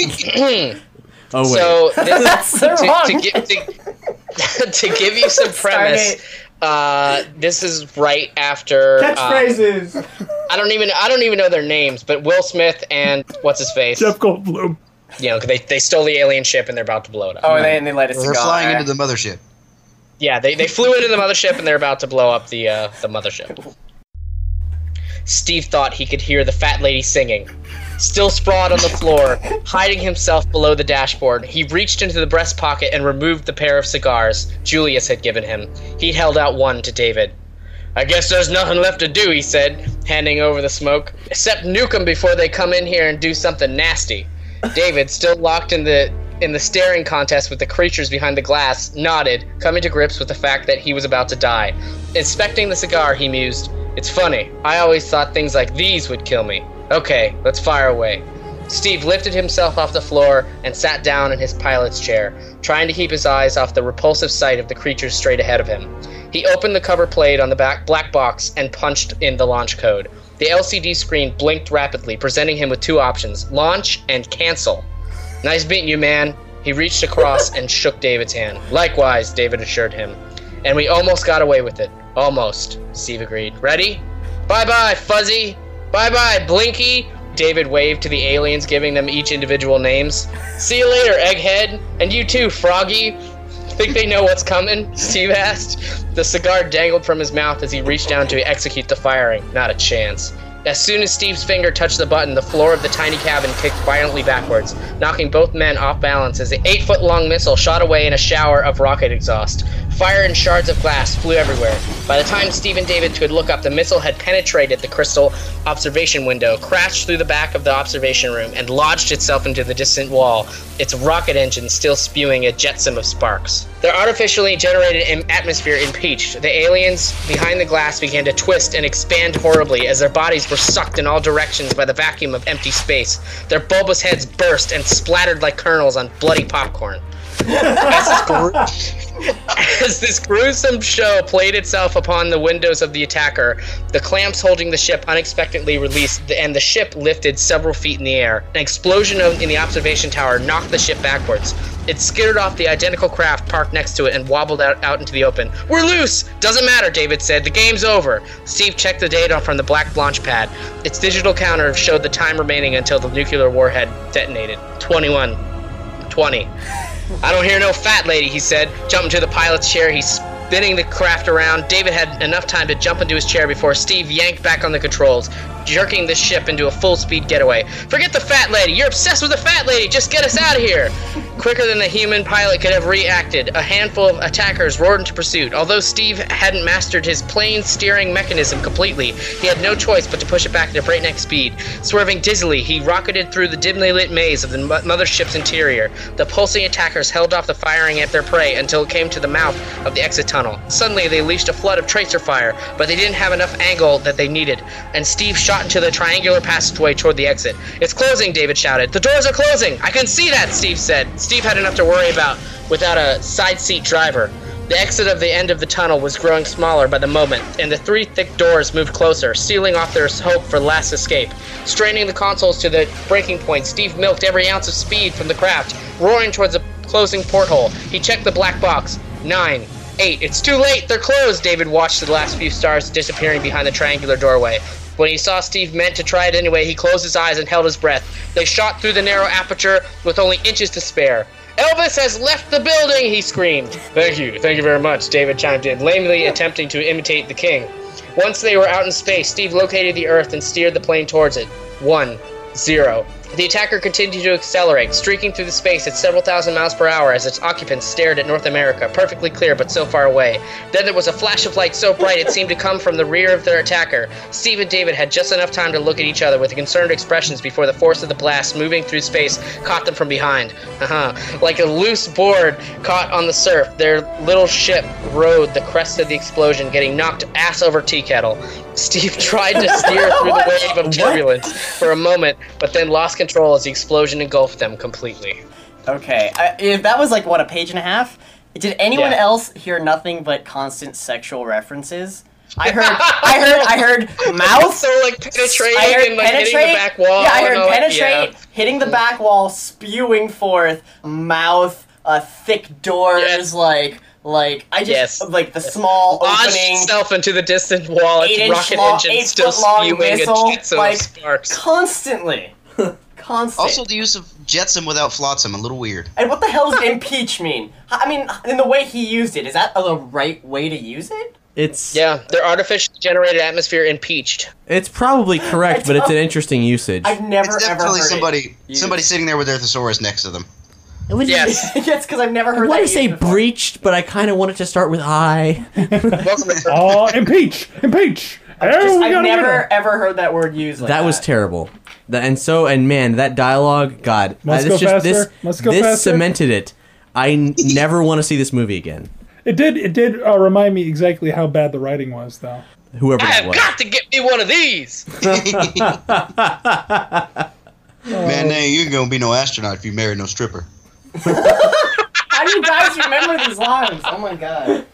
Oh wait. So this, That's so to, wrong. to, give, to, to give you some premise, uh, this is right after uh, Catchphrases. I don't even I don't even know their names, but Will Smith and what's his face, Jeff Goldblum. you know, 'cause they they stole the alien ship and they're about to blow it up. Oh, and they, and they light a They're cigar. flying into the mothership. Yeah, they, they flew into the mothership and they're about to blow up the uh, the mothership. Steve thought he could hear the fat lady singing. Still sprawled on the floor, hiding himself below the dashboard, he reached into the breast pocket and removed the pair of cigars Julius had given him. He held out one to David. I guess there's nothing left to do, he said, handing over the smoke. Except nuke them before they come in here and do something nasty. David, still locked in the in the staring contest with the creatures behind the glass, nodded, coming to grips with the fact that he was about to die. Inspecting the cigar, he mused, it's funny, I always thought things like these would kill me. Okay, let's fire away. Steve lifted himself off the floor and sat down in his pilot's chair, trying to keep his eyes off the repulsive sight of the creatures straight ahead of him. He opened the cover plate on the back black box and punched in the launch code. The L C D screen blinked rapidly, presenting him with two options, launch and cancel. Nice meeting you, man. He reached across and shook David's hand. Likewise, David assured him. And we almost got away with it. Almost, Steve agreed. Ready? Bye-bye, Fuzzy. Bye-bye, Blinky. David waved to the aliens, giving them each individual names. See you later, Egghead. And you too, Froggy. Think they know what's coming? Steve asked. The cigar dangled from his mouth as he reached down to execute the firing. Not a chance. As soon as Steve's finger touched the button, the floor of the tiny cabin kicked violently backwards, knocking both men off balance as the eight-foot-long missile shot away in a shower of rocket exhaust. Fire and shards of glass flew everywhere. By the time Steve and David could look up, the missile had penetrated the crystal observation window, crashed through the back of the observation room, and lodged itself into the distant wall, its rocket engine still spewing a jetsam of sparks. Their artificially generated atmosphere impeached. The aliens behind the glass began to twist and expand horribly as their bodies were sucked in all directions by the vacuum of empty space. Their bulbous heads burst and splattered like kernels on bloody popcorn. As this, gru- as this gruesome show played itself upon the windows of the attacker, the clamps holding the ship unexpectedly released, and the ship lifted several feet in the air. An explosion in the observation tower knocked the ship backwards. It skittered off the identical craft parked next to it and wobbled out, out into the open. We're loose! Doesn't matter, David said. The game's over. Steve checked the data from the black launch pad. Its digital counter showed the time remaining until the nuclear warhead detonated. twenty-one. twenty. I don't hear no fat lady, he said, jumping to the pilot's chair. He's spinning the craft around. David had enough time to jump into his chair before Steve yanked back on the controls, jerking the ship into a full-speed getaway. Forget the fat lady. You're obsessed with the fat lady. Just get us out of here. Quicker than the human pilot could have reacted, a handful of attackers roared into pursuit. Although Steve hadn't mastered his plane steering mechanism completely, he had no choice but to push it back at a breakneck speed. Swerving dizzily, he rocketed through the dimly lit maze of the mothership's interior. The pulsing attackers held off the firing at their prey until it came to the mouth of the exit tunnel. Suddenly, they unleashed a flood of tracer fire, but they didn't have enough angle that they needed, and Steve shot into the triangular passageway toward the exit. It's closing, David shouted. The doors are closing! I can see that, Steve said. Steve had enough to worry about without a side seat driver. The exit of the end of the tunnel was growing smaller by the moment, and the three thick doors moved closer, sealing off their hope for last escape. Straining the consoles to the breaking point, Steve milked every ounce of speed from the craft, roaring towards the closing porthole. He checked the black box. Nine. Eight. It's too late! They're closed! David watched the last few stars disappearing behind the triangular doorway. When he saw Steve meant to try it anyway, he closed his eyes and held his breath. They shot through the narrow aperture with only inches to spare. Elvis has left the building, he screamed. Thank you, thank you very much, David chimed in, lamely attempting to imitate the king. Once they were out in space, Steve located the Earth and steered the plane towards it. One. Zero. The attacker continued to accelerate, streaking through the space at several thousand miles per hour as its occupants stared at North America, perfectly clear but so far away. Then there was a flash of light so bright it seemed to come from the rear of their attacker. Steve and David had just enough time to look at each other with concerned expressions before the force of the blast moving through space caught them from behind. Uh-huh. Like a loose board caught on the surf, their little ship rode the crest of the explosion, getting knocked ass over tea kettle. Steve tried to steer through the wave of turbulence for a moment, but then lost control as the explosion engulfed them completely. Okay, I, if that was like what a page and a half. Did anyone Yeah. else hear nothing but constant sexual references? I heard, I heard, I heard mouth. So like penetrating I heard and like penetrate. hitting the back wall. Yeah, I and heard all that, penetrate, yeah. hitting the back wall, spewing forth mouth, uh, thick doors, Yes. like, like I just Yes. like the small Launched opening. itself into the distant wall. Its Eight-inch rocket long- engine still eight-foot-long spewing missile, a jets of like, sparks. Constantly, constant. Also, the use of Jetsam without Flotsam, a little weird. And what the hell does impeach mean? I mean, in the way he used it, is that the right way to use it? It's Yeah, their artificially generated atmosphere impeached. it's probably correct, but it's an interesting usage. I've never It's ever definitely heard somebody it used. somebody sitting there with their thesaurus next to them. Yes. yes, because I've never I heard want that to say used before. breached, but I kind of want it to start with I. Welcome to Oh, impeach! Impeach! Oh, Just, we I've got a never winner. ever heard that word used like that. That was terrible. That, and so, and man, that dialogue, God, Must uh, go this just faster, this must go this faster. cemented it. I n- never want to see this movie again. It did. It did uh, remind me exactly how bad the writing was, though. Whoever I that have was. got to get me one of these. Man, now you ain't gonna be no astronaut if you marry no stripper. How do you guys remember these lines? Oh my god.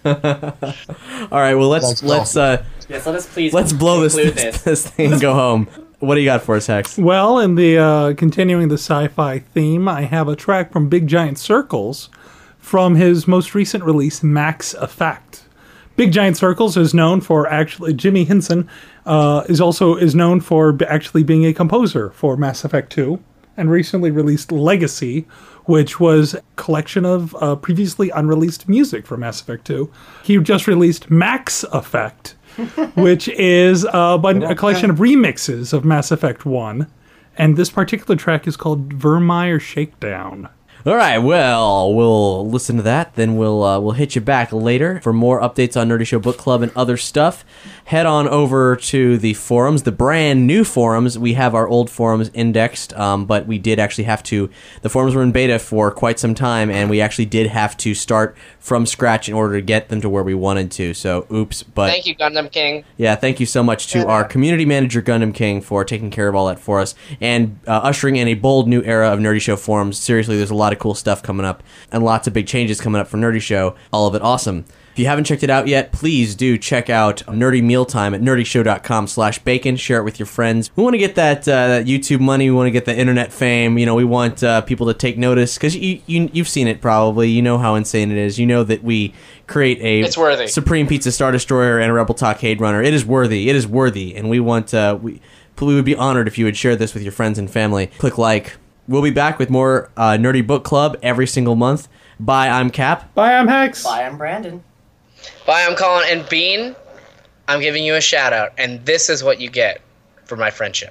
All right, well let's Let's go. let's uh Yes, let us please let's blow this conclude this, this. thing and go home. What do you got for us, Hex? Well, in the uh, continuing the sci-fi theme, I have a track from Big Giant Circles from his most recent release, Max Effect. Big Giant Circles is known for actually Jimmy Henson uh, is also is known for b- actually being a composer for Mass Effect two, and recently released Legacy, which was a collection of uh, previously unreleased music for Mass Effect two. He just released Max Effect, which is uh, bun- a collection of remixes of Mass Effect one, and this particular track is called Vermeer Shakedown. All right, well, we'll listen to that. Then we'll uh, we'll hit you back later for more updates on Nerdy Show Book Club and other stuff. Head on over to the forums, the brand new forums. We have our old forums indexed, um, but we did actually have to. The forums were in beta for quite some time, and we actually did have to start from scratch in order to get them to where we wanted to. So, oops. But Thank you, Gundam King. yeah, thank you so much to our community manager, Gundam King, for taking care of all that for us and uh, ushering in a bold new era of Nerdy Show forums. Seriously, there's a lot of cool stuff coming up and lots of big changes coming up for Nerdy Show. All of it awesome. If you haven't checked it out yet, please do check out Nerdy Mealtime at nerdyshow.com slash bacon. Share it with your friends. We want to get that, uh, that YouTube money. We want to get the internet fame. You know, we want uh, people to take notice because you, you, you've seen it probably. You know how insane it is. You know that we create a It's worthy. Supreme Pizza Star Destroyer and a Rebel Talk Hate Runner. It is worthy. It is worthy. And we want, uh, we, we would be honored if you would share this with your friends and family. Click like. We'll be back with more uh, Nerdy Book Club every single month. Bye, I'm Cap. Bye, I'm Hex. Bye, I'm Brandon. Bye, I'm Colin. And Bean, I'm giving you a shout out. And this is what you get for my friendship.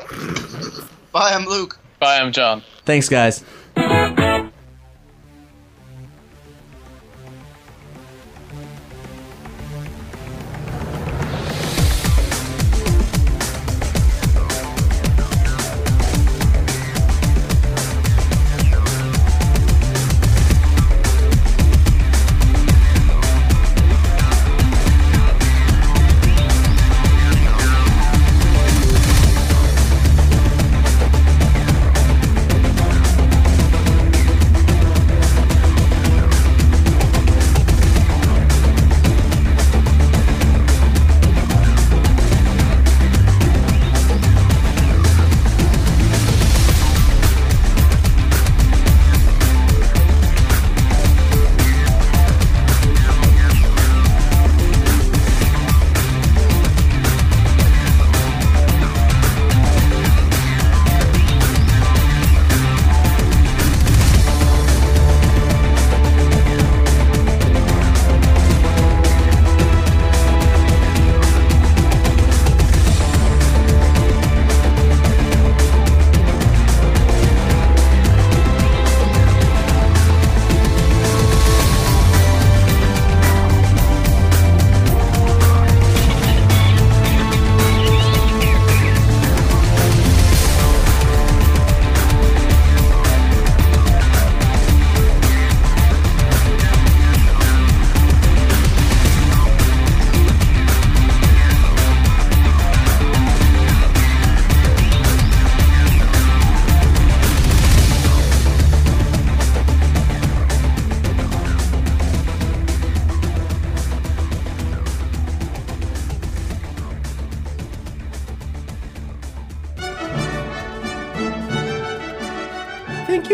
Bye, I'm Luke. Bye, I'm John. Thanks, guys.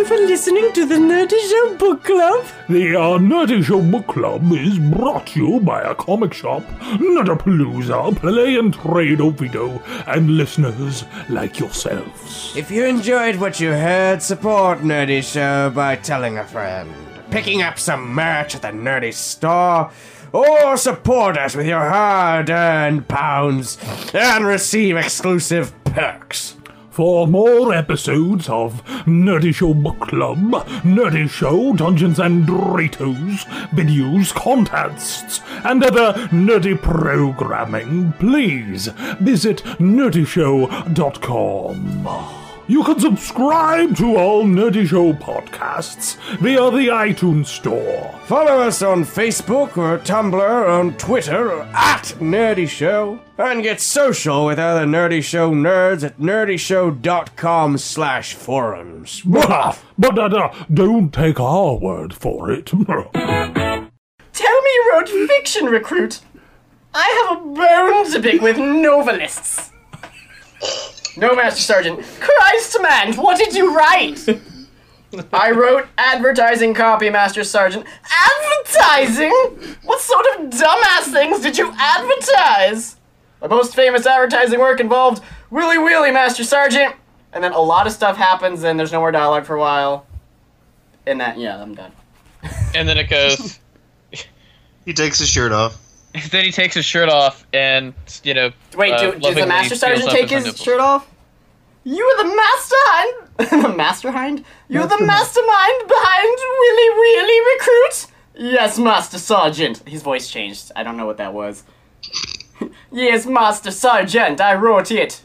you for listening to the Nerdy Show Book Club. The uh, Nerdy Show Book Club is brought to you by a comic shop, Nerdapalooza, Play and Trade Oviedo, and listeners like yourselves. If you enjoyed what you heard, support Nerdy Show by telling a friend, picking up some merch at the Nerdy Store, or support us with your hard-earned pounds and receive exclusive perks. For more episodes of Nerdy Show Book Club, Nerdy Show Dungeons and Dragons, videos, contests, and other nerdy programming, please visit nerdy show dot com. You can subscribe to all Nerdy Show podcasts via the iTunes Store. Follow us on Facebook or Tumblr, on Twitter, or at Nerdy Show, and get social with other Nerdy Show nerds at nerdyshow.com slash forums. But uh, uh, don't take our word for it. Tell me you wrote fiction, Recruit. I have a bone to pick with novelists. No, Master Sergeant. Christ, man, what did you write? I wrote advertising copy, Master Sergeant. Advertising? What sort of dumbass things did you advertise? My most famous advertising work involved Willy Wheelie, Master Sergeant. And then a lot of stuff happens and there's no more dialogue for a while. And that, yeah, I'm done. And then it goes... He takes his shirt off. Then he takes his shirt off and, you know... Wait, uh, do, does the lovingly Master feels Sergeant up take his his nipple. shirt off? You're the Masterhind? the Masterhind? You're the mastermind behind Willy Wheelie, Recruit? Yes, Master Sergeant. His voice changed. I don't know what that was. Yes, Master Sergeant, I wrote it.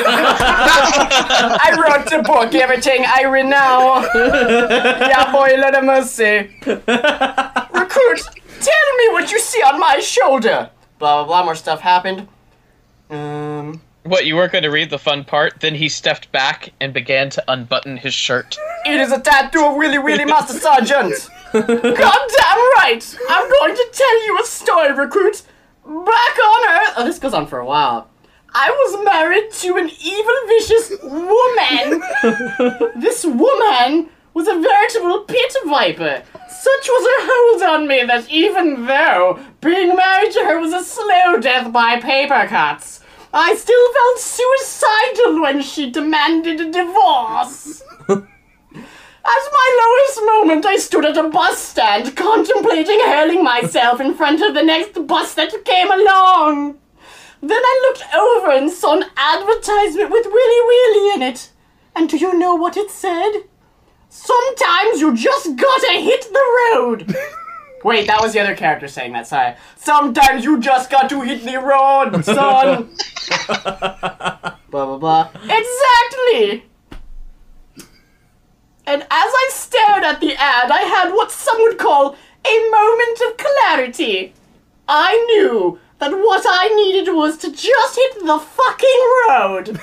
I wrote the book, everything I read now. Yeah, boy, let him mercy. Recruit, tell me what you see on my shoulder. Blah, blah, blah, more stuff happened. Um... What, you weren't going to read the fun part? Then he stepped back and began to unbutton his shirt. It is a tattoo of Willy Wheelie, Master Sergeant. Goddamn right. I'm going to tell you a story, Recruit. Back on Earth... Oh, this goes on for a while. I was married to an evil, vicious woman. This woman was a veritable pit viper. Such was her hold on me that even though being married to her was a slow death by paper cuts, I still felt suicidal when she demanded a divorce. At my lowest moment, I stood at a bus stand, contemplating hurling myself in front of the next bus that came along. Then I looked over and saw an advertisement with Willy Wheelie in it. And do you know what it said? Sometimes you just gotta hit the road. Wait, that was the other character saying that, sorry. Sometimes you just got to hit the road, son. Blah, blah, blah. Exactly! And as I stared at the ad, I had what some would call a moment of clarity. I knew that what I needed was to just hit the fucking road.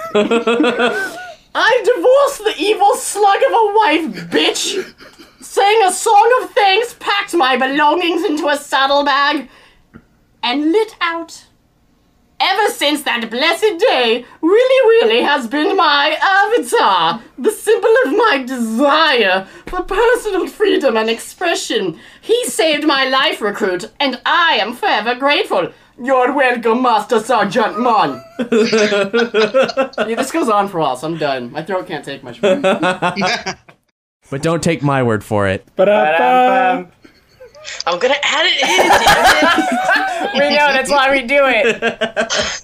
I divorced the evil slug of a wife, bitch. Sang a song of thanks, packed my belongings into a saddlebag, and lit out. Ever since that blessed day, Willy Wheelie has been my avatar, the symbol of my desire for personal freedom and expression. He saved my life, Recruit, and I am forever grateful. You're welcome, Master Sergeant Mon. Yeah, this goes on for a while, so I'm done. My throat can't take much more. But don't take my word for it. Ba-da-ba. I'm gonna add it in, damn it. We know, that's why we do it.